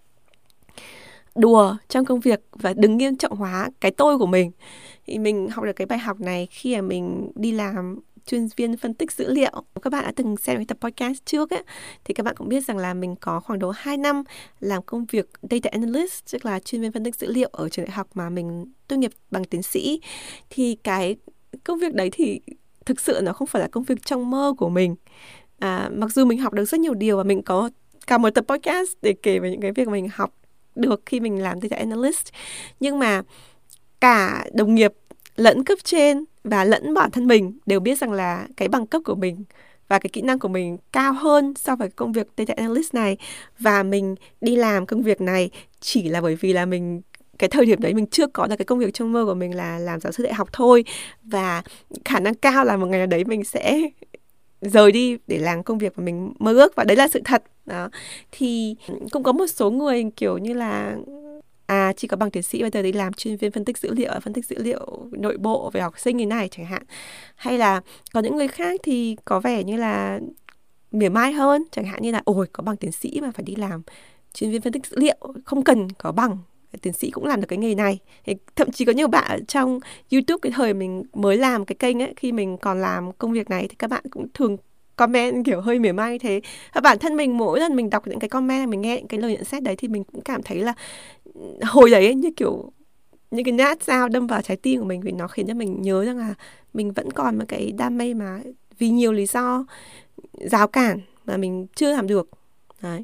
Đùa trong công việc và đừng nghiêm trọng hóa cái tôi của mình. Thì mình học được cái bài học này khi mà mình đi làm chuyên viên phân tích dữ liệu. Các bạn đã từng xem cái tập podcast trước ấy, thì các bạn cũng biết rằng là mình có khoảng độ hai năm làm công việc data analyst, tức là chuyên viên phân tích dữ liệu ở trường đại học mà mình tốt nghiệp bằng tiến sĩ. Thì cái công việc đấy thì thực sự nó không phải là công việc trong mơ của mình. À, mặc dù mình học được rất nhiều điều và mình có cả một tập podcast để kể về những cái việc mình học được khi mình làm data analyst, nhưng mà cả đồng nghiệp lẫn cấp trên và lẫn bản thân mình đều biết rằng là cái bằng cấp của mình và cái kỹ năng của mình cao hơn so với công việc data analyst này. Và mình đi làm công việc này chỉ là bởi vì là mình cái thời điểm đấy mình chưa có được cái công việc trong mơ của mình là làm giáo sư đại học thôi. Và khả năng cao là một ngày nào đấy mình sẽ rời đi để làm công việc mà mình mơ ước, và đấy là sự thật. Đó. Thì cũng có một số người kiểu như là à, chỉ có bằng tiến sĩ bây giờ đi làm chuyên viên phân tích dữ liệu, phân tích dữ liệu nội bộ về học sinh như này chẳng hạn. Hay là có những người khác thì có vẻ như là mỉa mai hơn, chẳng hạn như là ôi có bằng tiến sĩ mà phải đi làm chuyên viên phân tích dữ liệu, không cần có bằng tiến sĩ cũng làm được cái nghề này. Thì thậm chí có nhiều bạn ở trong YouTube cái thời mình mới làm cái kênh ấy, khi mình còn làm công việc này thì các bạn cũng thường comment kiểu hơi mỉa mai như thế. Và bản thân mình mỗi lần mình đọc những cái comment, mình nghe những cái lời nhận xét đấy thì mình cũng cảm thấy là hồi đấy ấy, như kiểu những cái nhát dao đâm vào trái tim của mình, vì nó khiến cho mình nhớ rằng là mình vẫn còn một cái đam mê mà vì nhiều lý do rào cản mà mình chưa làm được. Đấy.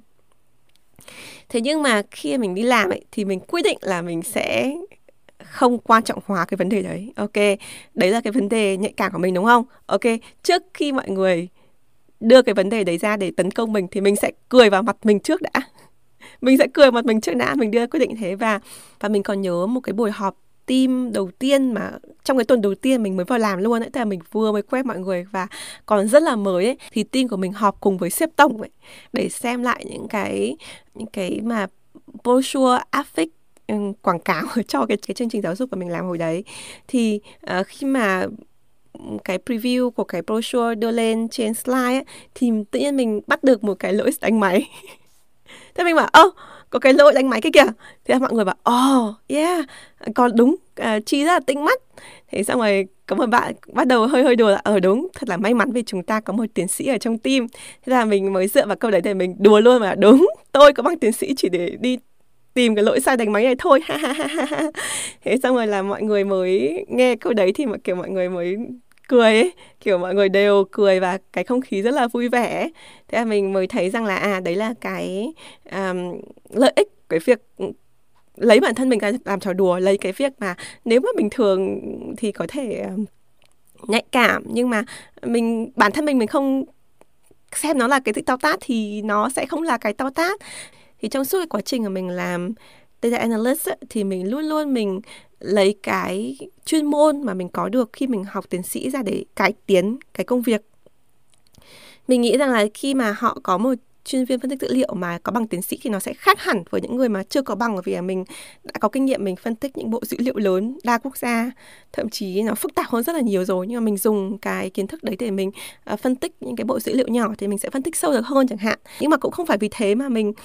Thế nhưng mà khi mình đi làm ấy, thì mình quyết định là mình sẽ không quan trọng hóa cái vấn đề đấy. Ok, đấy là cái vấn đề nhạy cảm của mình đúng không? Ok, trước khi mọi người đưa cái vấn đề đấy ra để tấn công mình thì mình sẽ cười vào mặt mình trước đã. Mình sẽ cười vào mặt mình trước đã, mình đưa quyết định thế. Và, và mình còn nhớ một cái buổi họp team đầu tiên mà trong cái tuần đầu tiên mình mới vào làm luôn ấy, tức là mình vừa mới quen mọi người và còn rất là mới ấy, thì team của mình họp cùng với sếp tổng ấy để xem lại những cái những cái mà brochure áp phích quảng cáo cho cái, cái chương trình giáo dục của mình làm hồi đấy. Thì uh, khi mà cái preview của cái brochure đưa lên trên slide ấy, thì tự nhiên mình bắt được một cái lỗi đánh máy. Thế mình bảo, ơ, oh, có cái lỗi đánh máy cái kìa. Thế mọi người bảo, oh, yeah, còn đúng, uh, Chi rất là tinh mắt. Thế xong rồi có một bạn bắt đầu hơi hơi đùa là, ờ đúng, thật là may mắn vì chúng ta có một tiến sĩ ở trong team. Thế là mình mới dựa vào câu đấy để mình đùa luôn mà, đúng, tôi có bằng tiến sĩ chỉ để đi tìm cái lỗi sai đánh máy này thôi. Thế xong rồi là mọi người mới nghe câu đấy thì kiểu mọi người mới cười ấy, kiểu mọi người đều cười và cái không khí rất là vui vẻ ấy. Thế là mình mới thấy rằng là à đấy là cái um, lợi ích cái việc lấy bản thân mình làm trò đùa, lấy cái việc mà nếu mà bình thường thì có thể um, nhạy cảm, nhưng mà mình bản thân mình mình không xem nó là cái to tát thì nó sẽ không là cái to tát. Thì trong suốt cái quá trình mà mình làm data analyst ấy, thì mình luôn luôn mình lấy cái chuyên môn mà mình có được khi mình học tiến sĩ ra để cải tiến cái công việc. Mình nghĩ rằng là khi mà họ có một chuyên viên phân tích dữ liệu mà có bằng tiến sĩ thì nó sẽ khác hẳn với những người mà chưa có bằng, bởi vì là mình đã có kinh nghiệm mình phân tích những bộ dữ liệu lớn đa quốc gia, thậm chí nó phức tạp hơn rất là nhiều rồi, nhưng mà mình dùng cái kiến thức đấy để mình uh, phân tích những cái bộ dữ liệu nhỏ thì mình sẽ phân tích sâu được hơn chẳng hạn. Nhưng mà cũng không phải vì thế mà mình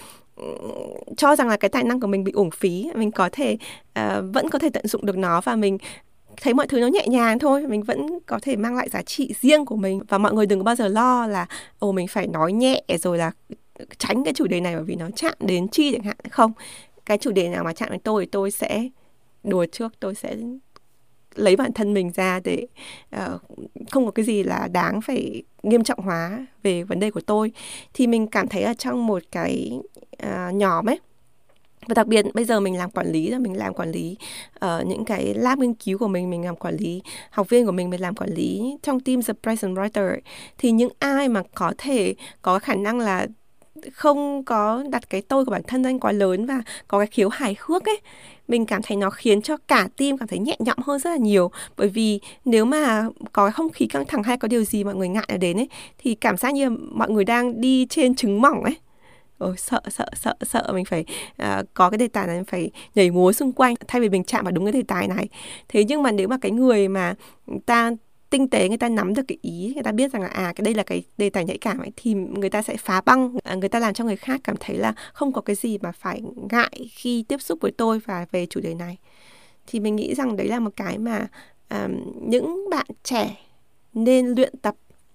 cho rằng là cái tài năng của mình bị uổng phí. Mình có thể uh, vẫn có thể tận dụng được nó và mình thấy mọi thứ nó nhẹ nhàng thôi, mình vẫn có thể mang lại giá trị riêng của mình. Và mọi người đừng có bao giờ lo là ồ mình phải nói nhẹ rồi là tránh cái chủ đề này bởi vì nó chạm đến Chi chẳng hạn. Không, cái chủ đề nào mà chạm đến tôi thì tôi sẽ đùa trước, tôi sẽ lấy bản thân mình ra để uh, không có cái gì là đáng phải nghiêm trọng hóa về vấn đề của tôi. Thì mình cảm thấy là trong một cái uh, nhóm ấy, và đặc biệt bây giờ mình làm quản lý, mình làm quản lý uh, những cái lab nghiên cứu của mình, mình làm quản lý học viên của mình, mình làm quản lý trong team The Present Writer ấy, thì những ai mà có thể có khả năng là không có đặt cái tôi của bản thân lên quá lớn và có cái khiếu hài hước ấy, mình cảm thấy nó khiến cho cả team cảm thấy nhẹ nhõm hơn rất là nhiều. Bởi vì nếu mà có cái không khí căng thẳng hay có điều gì mọi người ngại ở đến ấy, thì cảm giác như mọi người đang đi trên trứng mỏng ấy. Ôi, sợ, sợ, sợ, sợ mình phải uh, có cái đề tài này, phải nhảy múa xung quanh thay vì mình chạm vào đúng cái đề tài này. Thế nhưng mà nếu mà cái người mà ta tinh tế, người ta nắm được cái ý, người ta biết rằng là à cái đây là cái đề tài nhạy cảm ấy, thì người ta sẽ phá băng, người ta làm cho người khác cảm thấy là không có cái gì mà phải ngại khi tiếp xúc với tôi và về chủ đề này. Thì mình nghĩ rằng đấy là một cái mà um, những bạn trẻ nên luyện tập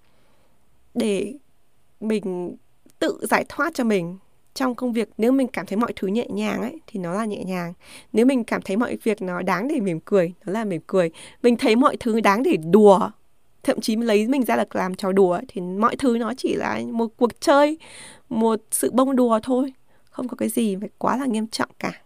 để mình tự giải thoát cho mình trong công việc. Nếu mình cảm thấy mọi thứ nhẹ nhàng ấy thì nó là nhẹ nhàng. Nếu mình cảm thấy mọi việc nó đáng để mỉm cười, nó là mỉm cười. Mình thấy mọi thứ đáng để đùa, thậm chí lấy mình ra là làm trò đùa, thì mọi thứ nó chỉ là một cuộc chơi, một sự bông đùa thôi. Không có cái gì phải quá là nghiêm trọng cả.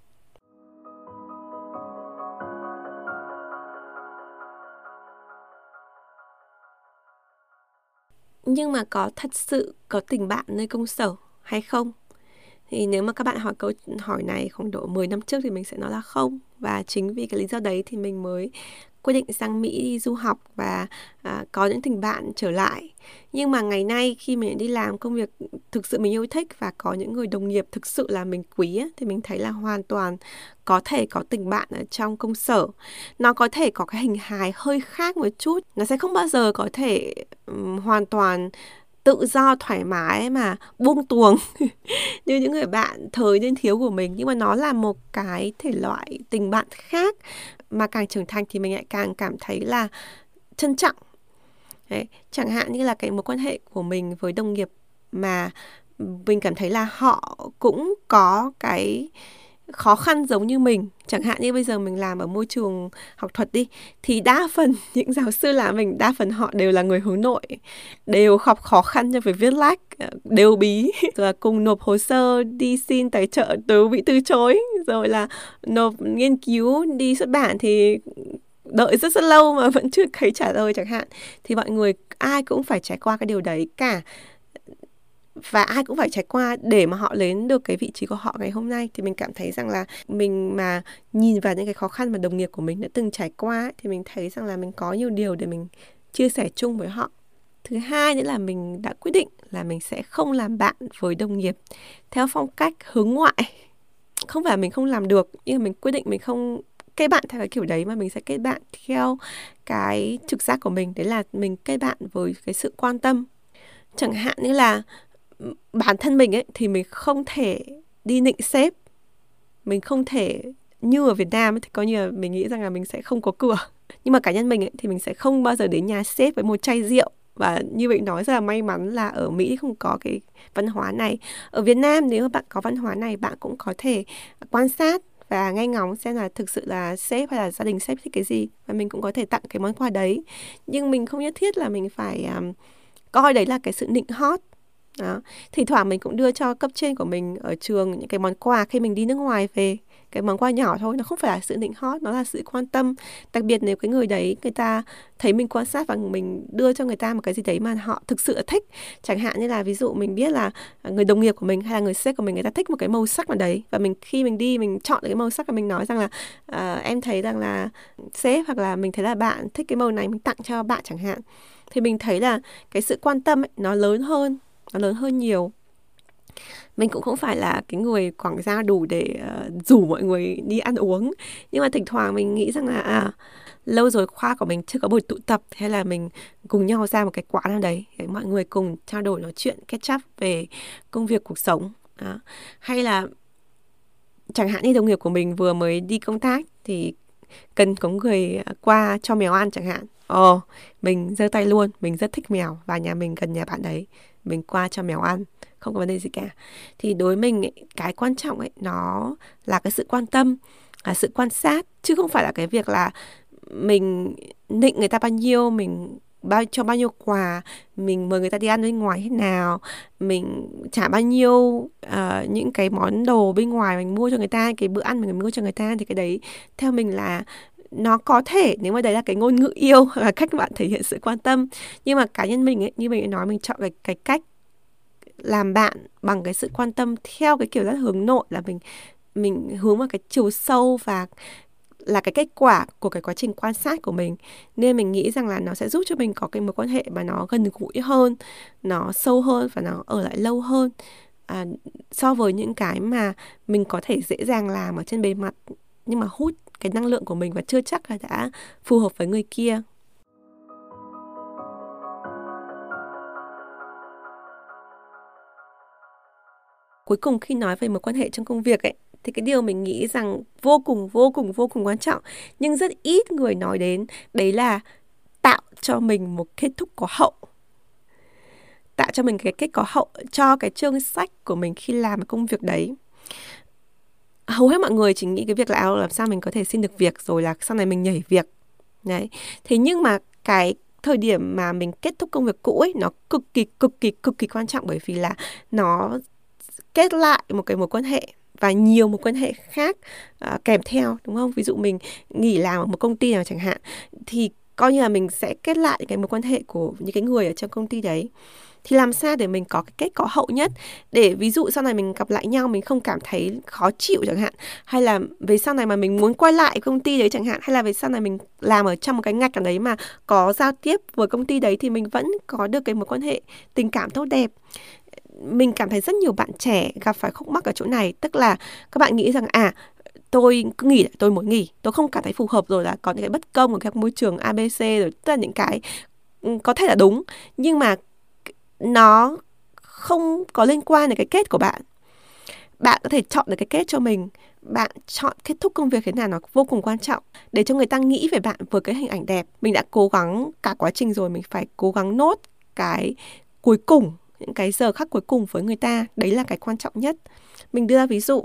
Nhưng mà có thật sự có tình bạn nơi công sở hay không? Thì nếu mà các bạn hỏi câu hỏi này khoảng độ mười năm trước thì mình sẽ nói là không. Và chính vì cái lý do đấy thì mình mới quyết định sang Mỹ đi du học và à, có những tình bạn trở lại. Nhưng mà ngày nay khi mình đi làm công việc thực sự mình yêu thích và có những người đồng nghiệp thực sự là mình quý ấy, thì mình thấy là hoàn toàn có thể có tình bạn ở trong công sở. Nó có thể có cái hình hài hơi khác một chút. Nó sẽ không bao giờ có thể um, hoàn toàn tự do thoải mái mà buông tuồng như những người bạn thời niên thiếu của mình, nhưng mà nó là một cái thể loại tình bạn khác mà càng trưởng thành thì mình lại càng cảm thấy là trân trọng. Đấy, chẳng hạn như là cái mối quan hệ của mình với đồng nghiệp mà mình cảm thấy là họ cũng có cái khó khăn giống như mình. Chẳng hạn như bây giờ mình làm ở môi trường học thuật đi, thì đa phần những giáo sư làm mình, đa phần họ đều là người hướng nội, đều gặp khó khăn trong việc viết lách, đều bí, rồi là cùng nộp hồ sơ đi xin tài trợ đều bị từ chối, rồi là nộp nghiên cứu đi xuất bản thì đợi rất rất lâu mà vẫn chưa thấy trả lời chẳng hạn. Thì mọi người ai cũng phải trải qua cái điều đấy cả, và ai cũng phải trải qua để mà họ đến được cái vị trí của họ ngày hôm nay. Thì mình cảm thấy rằng là mình mà nhìn vào những cái khó khăn mà đồng nghiệp của mình đã từng trải qua thì mình thấy rằng là mình có nhiều điều để mình chia sẻ chung với họ. Thứ hai nữa là mình đã quyết định là mình sẽ không làm bạn với đồng nghiệp theo phong cách hướng ngoại. Không phải mình không làm được, nhưng mà mình quyết định mình không kết bạn theo cái kiểu đấy, mà mình sẽ kết bạn theo cái trực giác của mình. Đấy là mình kết bạn với cái sự quan tâm. Chẳng hạn như là bản thân mình ấy thì mình không thể đi nịnh sếp, mình không thể như ở Việt Nam ấy, thì coi như là mình nghĩ rằng là mình sẽ không có cửa. Nhưng mà cá nhân mình ấy, thì mình sẽ không bao giờ đến nhà sếp với một chai rượu. Và như vậy nói rất là may mắn là ở Mỹ không có cái văn hóa này. Ở Việt Nam nếu mà bạn có văn hóa này, bạn cũng có thể quan sát và nghe ngóng xem là thực sự là sếp hay là gia đình sếp thích cái gì, và mình cũng có thể tặng cái món quà đấy. Nhưng mình không nhất thiết là mình phải um, coi đấy là cái sự nịnh hót. Đó. Thỉnh thoảng mình cũng đưa cho cấp trên của mình ở trường những cái món quà khi mình đi nước ngoài về. Cái món quà nhỏ thôi, nó không phải là sự nịnh hót, nó là sự quan tâm. Đặc biệt nếu cái người đấy, người ta thấy mình quan sát và mình đưa cho người ta một cái gì đấy mà họ thực sự thích. Chẳng hạn như là ví dụ mình biết là người đồng nghiệp của mình hay là người sếp của mình, người ta thích một cái màu sắc nào đấy, và mình khi mình đi mình chọn được cái màu sắc và mình nói rằng là uh, em thấy rằng là sếp hoặc là mình thấy là bạn thích cái màu này, mình tặng cho bạn chẳng hạn. Thì mình thấy là cái sự quan tâm ấy, nó lớn hơn, nó lớn hơn nhiều. Mình cũng không phải là cái người quảng giao đủ để uh, rủ mọi người đi ăn uống. Nhưng mà thỉnh thoảng mình nghĩ rằng là à, lâu rồi khoa của mình chưa có buổi tụ tập, hay là mình cùng nhau ra một cái quán nào đấy để mọi người cùng trao đổi, nói chuyện, catch up về công việc, cuộc sống. Đó. Hay là chẳng hạn như đồng nghiệp của mình vừa mới đi công tác thì cần có người qua cho mèo ăn chẳng hạn. Ồ, mình giơ tay luôn, mình rất thích mèo và nhà mình gần nhà bạn đấy, mình qua cho mèo ăn, không có vấn đề gì cả. Thì đối với mình ấy, cái quan trọng ấy nó là cái sự quan tâm, là sự quan sát, chứ không phải là cái việc là mình nịnh người ta bao nhiêu, mình bao cho bao nhiêu quà, mình mời người ta đi ăn bên ngoài thế nào, mình trả bao nhiêu uh, những cái món đồ bên ngoài mình mua cho người ta, cái bữa ăn mình mua cho người ta. Thì cái đấy theo mình là nó có thể, nếu mà đấy là cái ngôn ngữ yêu là cách bạn thể hiện sự quan tâm. Nhưng mà cá nhân mình ấy, như mình đã nói, mình chọn cái, cái cách làm bạn bằng cái sự quan tâm theo cái kiểu rất hướng nội, là mình mình hướng vào cái chiều sâu và là cái kết quả của cái quá trình quan sát của mình. Nên mình nghĩ rằng là nó sẽ giúp cho mình có cái mối quan hệ mà nó gần gũi hơn, nó sâu hơn và nó ở lại lâu hơn, à, so với những cái mà mình có thể dễ dàng làm ở trên bề mặt nhưng mà hút cái năng lượng của mình và chưa chắc là đã phù hợp với người kia. Cuối cùng khi nói về mối quan hệ trong công việc ấy, thì cái điều mình nghĩ rằng vô cùng vô cùng vô cùng quan trọng nhưng rất ít người nói đến, đấy là tạo cho mình một kết thúc có hậu. Tạo cho mình cái kết có hậu cho cái chương sách của mình khi làm cái công việc đấy. Hầu hết mọi người chỉ nghĩ cái việc là làm sao mình có thể xin được việc rồi là sau này mình nhảy việc. Đấy. Thế nhưng mà cái thời điểm mà mình kết thúc công việc cũ ấy, nó cực kỳ cực kỳ cực kỳ quan trọng, bởi vì là nó kết lại một cái mối quan hệ và nhiều mối quan hệ khác uh, kèm theo, đúng không? Ví dụ mình nghỉ làm ở một công ty nào chẳng hạn, thì coi như là mình sẽ kết lại cái mối quan hệ của những cái người ở trong công ty đấy. Thì làm sao để mình có cái kết có hậu nhất, để ví dụ sau này mình gặp lại nhau mình không cảm thấy khó chịu chẳng hạn, hay là về sau này mà mình muốn quay lại công ty đấy chẳng hạn, hay là về sau này mình làm ở trong một cái ngạch ở đấy mà có giao tiếp với công ty đấy thì mình vẫn có được cái mối quan hệ tình cảm tốt đẹp. Mình cảm thấy rất nhiều bạn trẻ gặp phải khúc mắc ở chỗ này, tức là các bạn nghĩ rằng à tôi cứ nghỉ, tôi muốn nghỉ, tôi không cảm thấy phù hợp, rồi là có những cái bất công ở các môi trường a bê xê, rồi tất là những cái có thể là đúng, nhưng mà nó không có liên quan đến cái kết của bạn. Bạn có thể chọn được cái kết cho mình. Bạn chọn kết thúc công việc thế nào nó vô cùng quan trọng, để cho người ta nghĩ về bạn với cái hình ảnh đẹp. Mình đã cố gắng cả quá trình rồi, mình phải cố gắng nốt cái cuối cùng, những cái giờ khắc cuối cùng với người ta. Đấy là cái quan trọng nhất. Mình đưa ra ví dụ,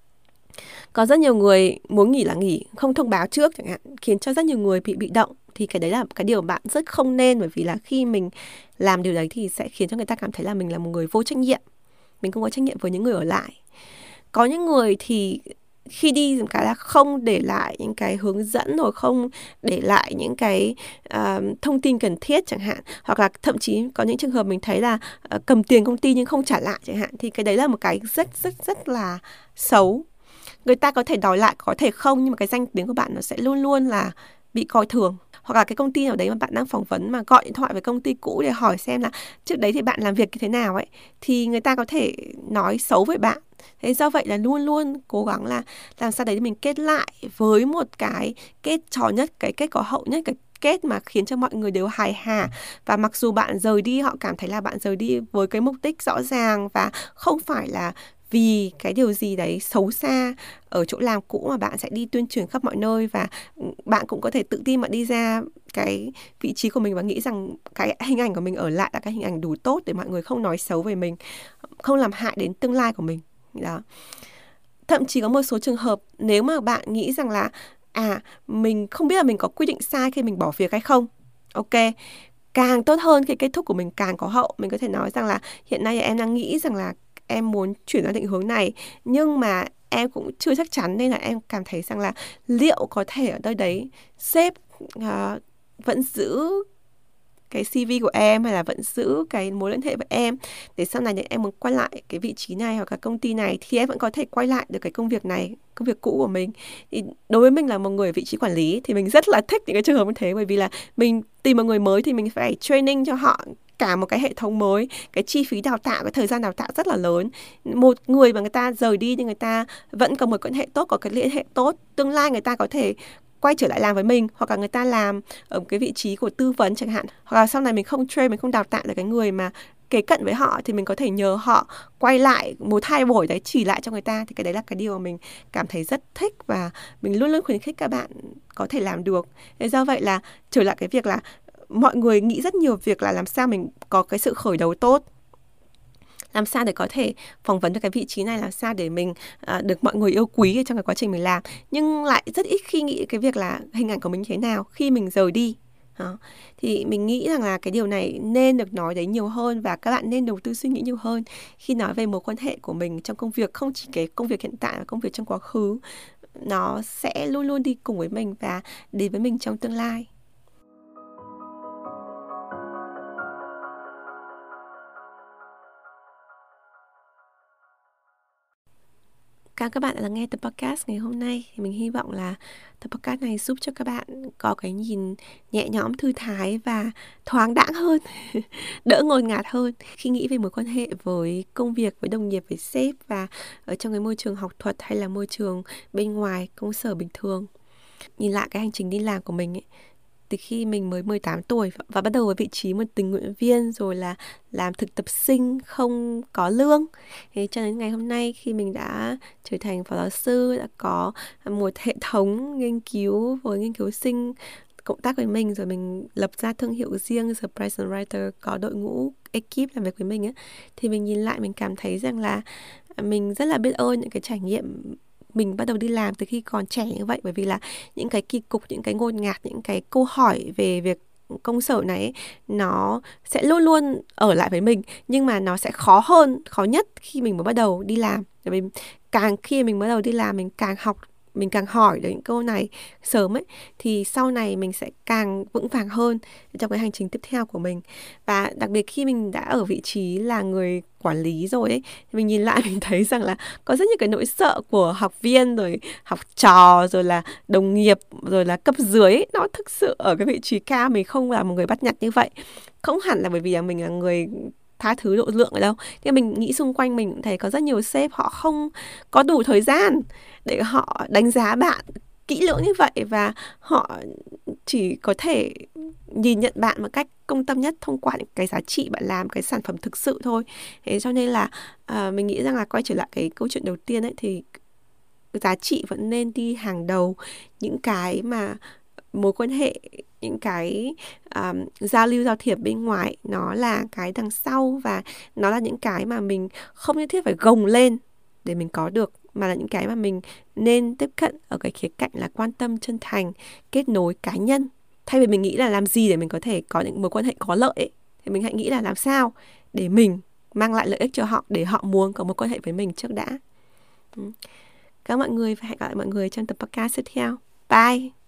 có rất nhiều người muốn nghỉ là nghỉ, không thông báo trước chẳng hạn, khiến cho rất nhiều người bị bị động. Thì cái đấy là cái điều bạn rất không nên, bởi vì là khi mình làm điều đấy thì sẽ khiến cho người ta cảm thấy là mình là một người vô trách nhiệm, mình không có trách nhiệm với những người ở lại. Có những người thì khi đi một cái là không để lại những cái hướng dẫn, rồi không để lại những cái uh, thông tin cần thiết chẳng hạn. Hoặc là thậm chí có những trường hợp mình thấy là uh, cầm tiền công ty nhưng không trả lại chẳng hạn. Thì cái đấy là một cái rất rất rất là xấu. Người ta có thể đòi lại, có thể không, nhưng mà cái danh tiếng của bạn nó sẽ luôn luôn là bị coi thường. Hoặc là cái công ty nào đấy mà bạn đang phỏng vấn mà gọi điện thoại với công ty cũ để hỏi xem là trước đấy thì bạn làm việc như thế nào ấy, thì người ta có thể nói xấu về bạn. Thế do vậy là luôn luôn cố gắng là làm sao đấy mình kết lại với một cái kết tròn nhất, cái kết có hậu nhất, cái kết mà khiến cho mọi người đều hài hòa. Và mặc dù bạn rời đi, họ cảm thấy là bạn rời đi với cái mục đích rõ ràng và không phải là vì cái điều gì đấy xấu xa ở chỗ làm cũ mà bạn sẽ đi tuyên truyền khắp mọi nơi. Và bạn cũng có thể tự tin mà đi ra cái vị trí của mình và nghĩ rằng cái hình ảnh của mình ở lại là cái hình ảnh đủ tốt để mọi người không nói xấu về mình, không làm hại đến tương lai của mình. Đó. Thậm chí có một số trường hợp, nếu mà bạn nghĩ rằng là à, mình không biết là mình có quyết định sai khi mình bỏ việc hay không, ok, càng tốt hơn khi kết thúc của mình càng có hậu. Mình có thể nói rằng là hiện nay em đang nghĩ rằng là em muốn chuyển sang định hướng này, nhưng mà em cũng chưa chắc chắn, nên là em cảm thấy rằng là liệu có thể ở đây đấy sếp uh, vẫn giữ cái xê vê của em, hay là vẫn giữ cái mối liên hệ với em, để sau này em muốn quay lại cái vị trí này hoặc là công ty này thì em vẫn có thể quay lại được cái công việc này, công việc cũ của mình. Thì đối với mình là một người ở vị trí quản lý thì mình rất là thích những cái trường hợp như thế, bởi vì là mình tìm một người mới thì mình phải training cho họ cả một cái hệ thống mới, cái chi phí đào tạo, cái thời gian đào tạo rất là lớn. Một người mà người ta rời đi nhưng người ta vẫn có một quan hệ tốt, có cái liên hệ tốt, tương lai người ta có thể quay trở lại làm với mình, hoặc là người ta làm ở cái vị trí của tư vấn chẳng hạn, hoặc là sau này mình không train, mình không đào tạo được cái người mà kế cận với họ thì mình có thể nhờ họ quay lại một hai buổi đấy chỉ lại cho người ta. Thì cái đấy là cái điều mà mình cảm thấy rất thích và mình luôn luôn khuyến khích các bạn có thể làm được. Thế do vậy là trở lại cái việc là mọi người nghĩ rất nhiều việc là làm sao mình có cái sự khởi đầu tốt, làm sao để có thể phỏng vấn được cái vị trí này, làm sao để mình uh, được mọi người yêu quý trong cái quá trình mình làm, nhưng lại rất ít khi nghĩ cái việc là hình ảnh của mình như thế nào khi mình rời đi. Đó. Thì mình nghĩ rằng là cái điều này nên được nói đấy nhiều hơn, và các bạn nên đầu tư suy nghĩ nhiều hơn khi nói về mối quan hệ của mình trong công việc, không chỉ cái công việc hiện tại mà công việc trong quá khứ. Nó sẽ luôn luôn đi cùng với mình và đến với mình trong tương lai. Cảm ơn các bạn đã lắng nghe tập podcast ngày hôm nay. Thì mình hy vọng là tập podcast này giúp cho các bạn có cái nhìn nhẹ nhõm, thư thái và thoáng đãng hơn, đỡ ngột ngạt hơn khi nghĩ về mối quan hệ với công việc, với đồng nghiệp, với sếp, và ở trong cái môi trường học thuật hay là môi trường bên ngoài công sở bình thường. Nhìn lại cái hành trình đi làm của mình ấy, từ khi mình mới mười tám tuổi và bắt đầu ở vị trí một tình nguyện viên, rồi là làm thực tập sinh không có lương. Thế cho đến ngày hôm nay khi mình đã trở thành phó giáo sư, đã có một hệ thống nghiên cứu với nghiên cứu sinh cộng tác với mình, rồi mình lập ra thương hiệu riêng Surprise and Writer, có đội ngũ ekip làm việc với mình ấy, thì mình nhìn lại mình cảm thấy rằng là mình rất là biết ơn những cái trải nghiệm mình bắt đầu đi làm từ khi còn trẻ như vậy. Bởi vì là những cái kỳ cục, những cái ngột ngạt, những cái câu hỏi về việc công sở này ấy, nó sẽ luôn luôn ở lại với mình, nhưng mà nó sẽ khó hơn, khó nhất khi mình mới bắt đầu đi làm. Bởi vì càng khi mình mới bắt đầu đi làm, mình càng học, mình càng hỏi được những câu này sớm ấy, thì sau này mình sẽ càng vững vàng hơn trong cái hành trình tiếp theo của mình. Và đặc biệt khi mình đã ở vị trí là người quản lý rồi ấy, thì mình nhìn lại mình thấy rằng là có rất nhiều cái nỗi sợ của học viên, rồi học trò, rồi là đồng nghiệp, rồi là cấp dưới ấy, nó thực sự ở cái vị trí cao. Mình không là một người bắt nhặt như vậy, không hẳn là bởi vì là mình là người tha thứ độ lượng ở đâu. Thì mình nghĩ xung quanh mình thấy có rất nhiều sếp họ không có đủ thời gian để họ đánh giá bạn kỹ lưỡng như vậy, và họ chỉ có thể nhìn nhận bạn một cách công tâm nhất thông qua những cái giá trị bạn làm, cái sản phẩm thực sự thôi. Thế cho nên là uh, mình nghĩ rằng là quay trở lại cái câu chuyện đầu tiên ấy, thì giá trị vẫn nên đi hàng đầu. Những cái mà mối quan hệ, những cái um, giao lưu giao thiệp bên ngoài, nó là cái đằng sau, và nó là những cái mà mình không nhất thiết phải gồng lên để mình có được, mà là những cái mà mình nên tiếp cận ở cái khía cạnh là quan tâm, chân thành, kết nối cá nhân. Thay vì mình nghĩ là làm gì để mình có thể có những mối quan hệ có lợi ấy, thì mình hãy nghĩ là làm sao để mình mang lại lợi ích cho họ, để họ muốn có mối quan hệ với mình trước đã. Cảm ơn mọi người và hẹn gặp lại mọi người trong tập podcast tiếp theo. Bye!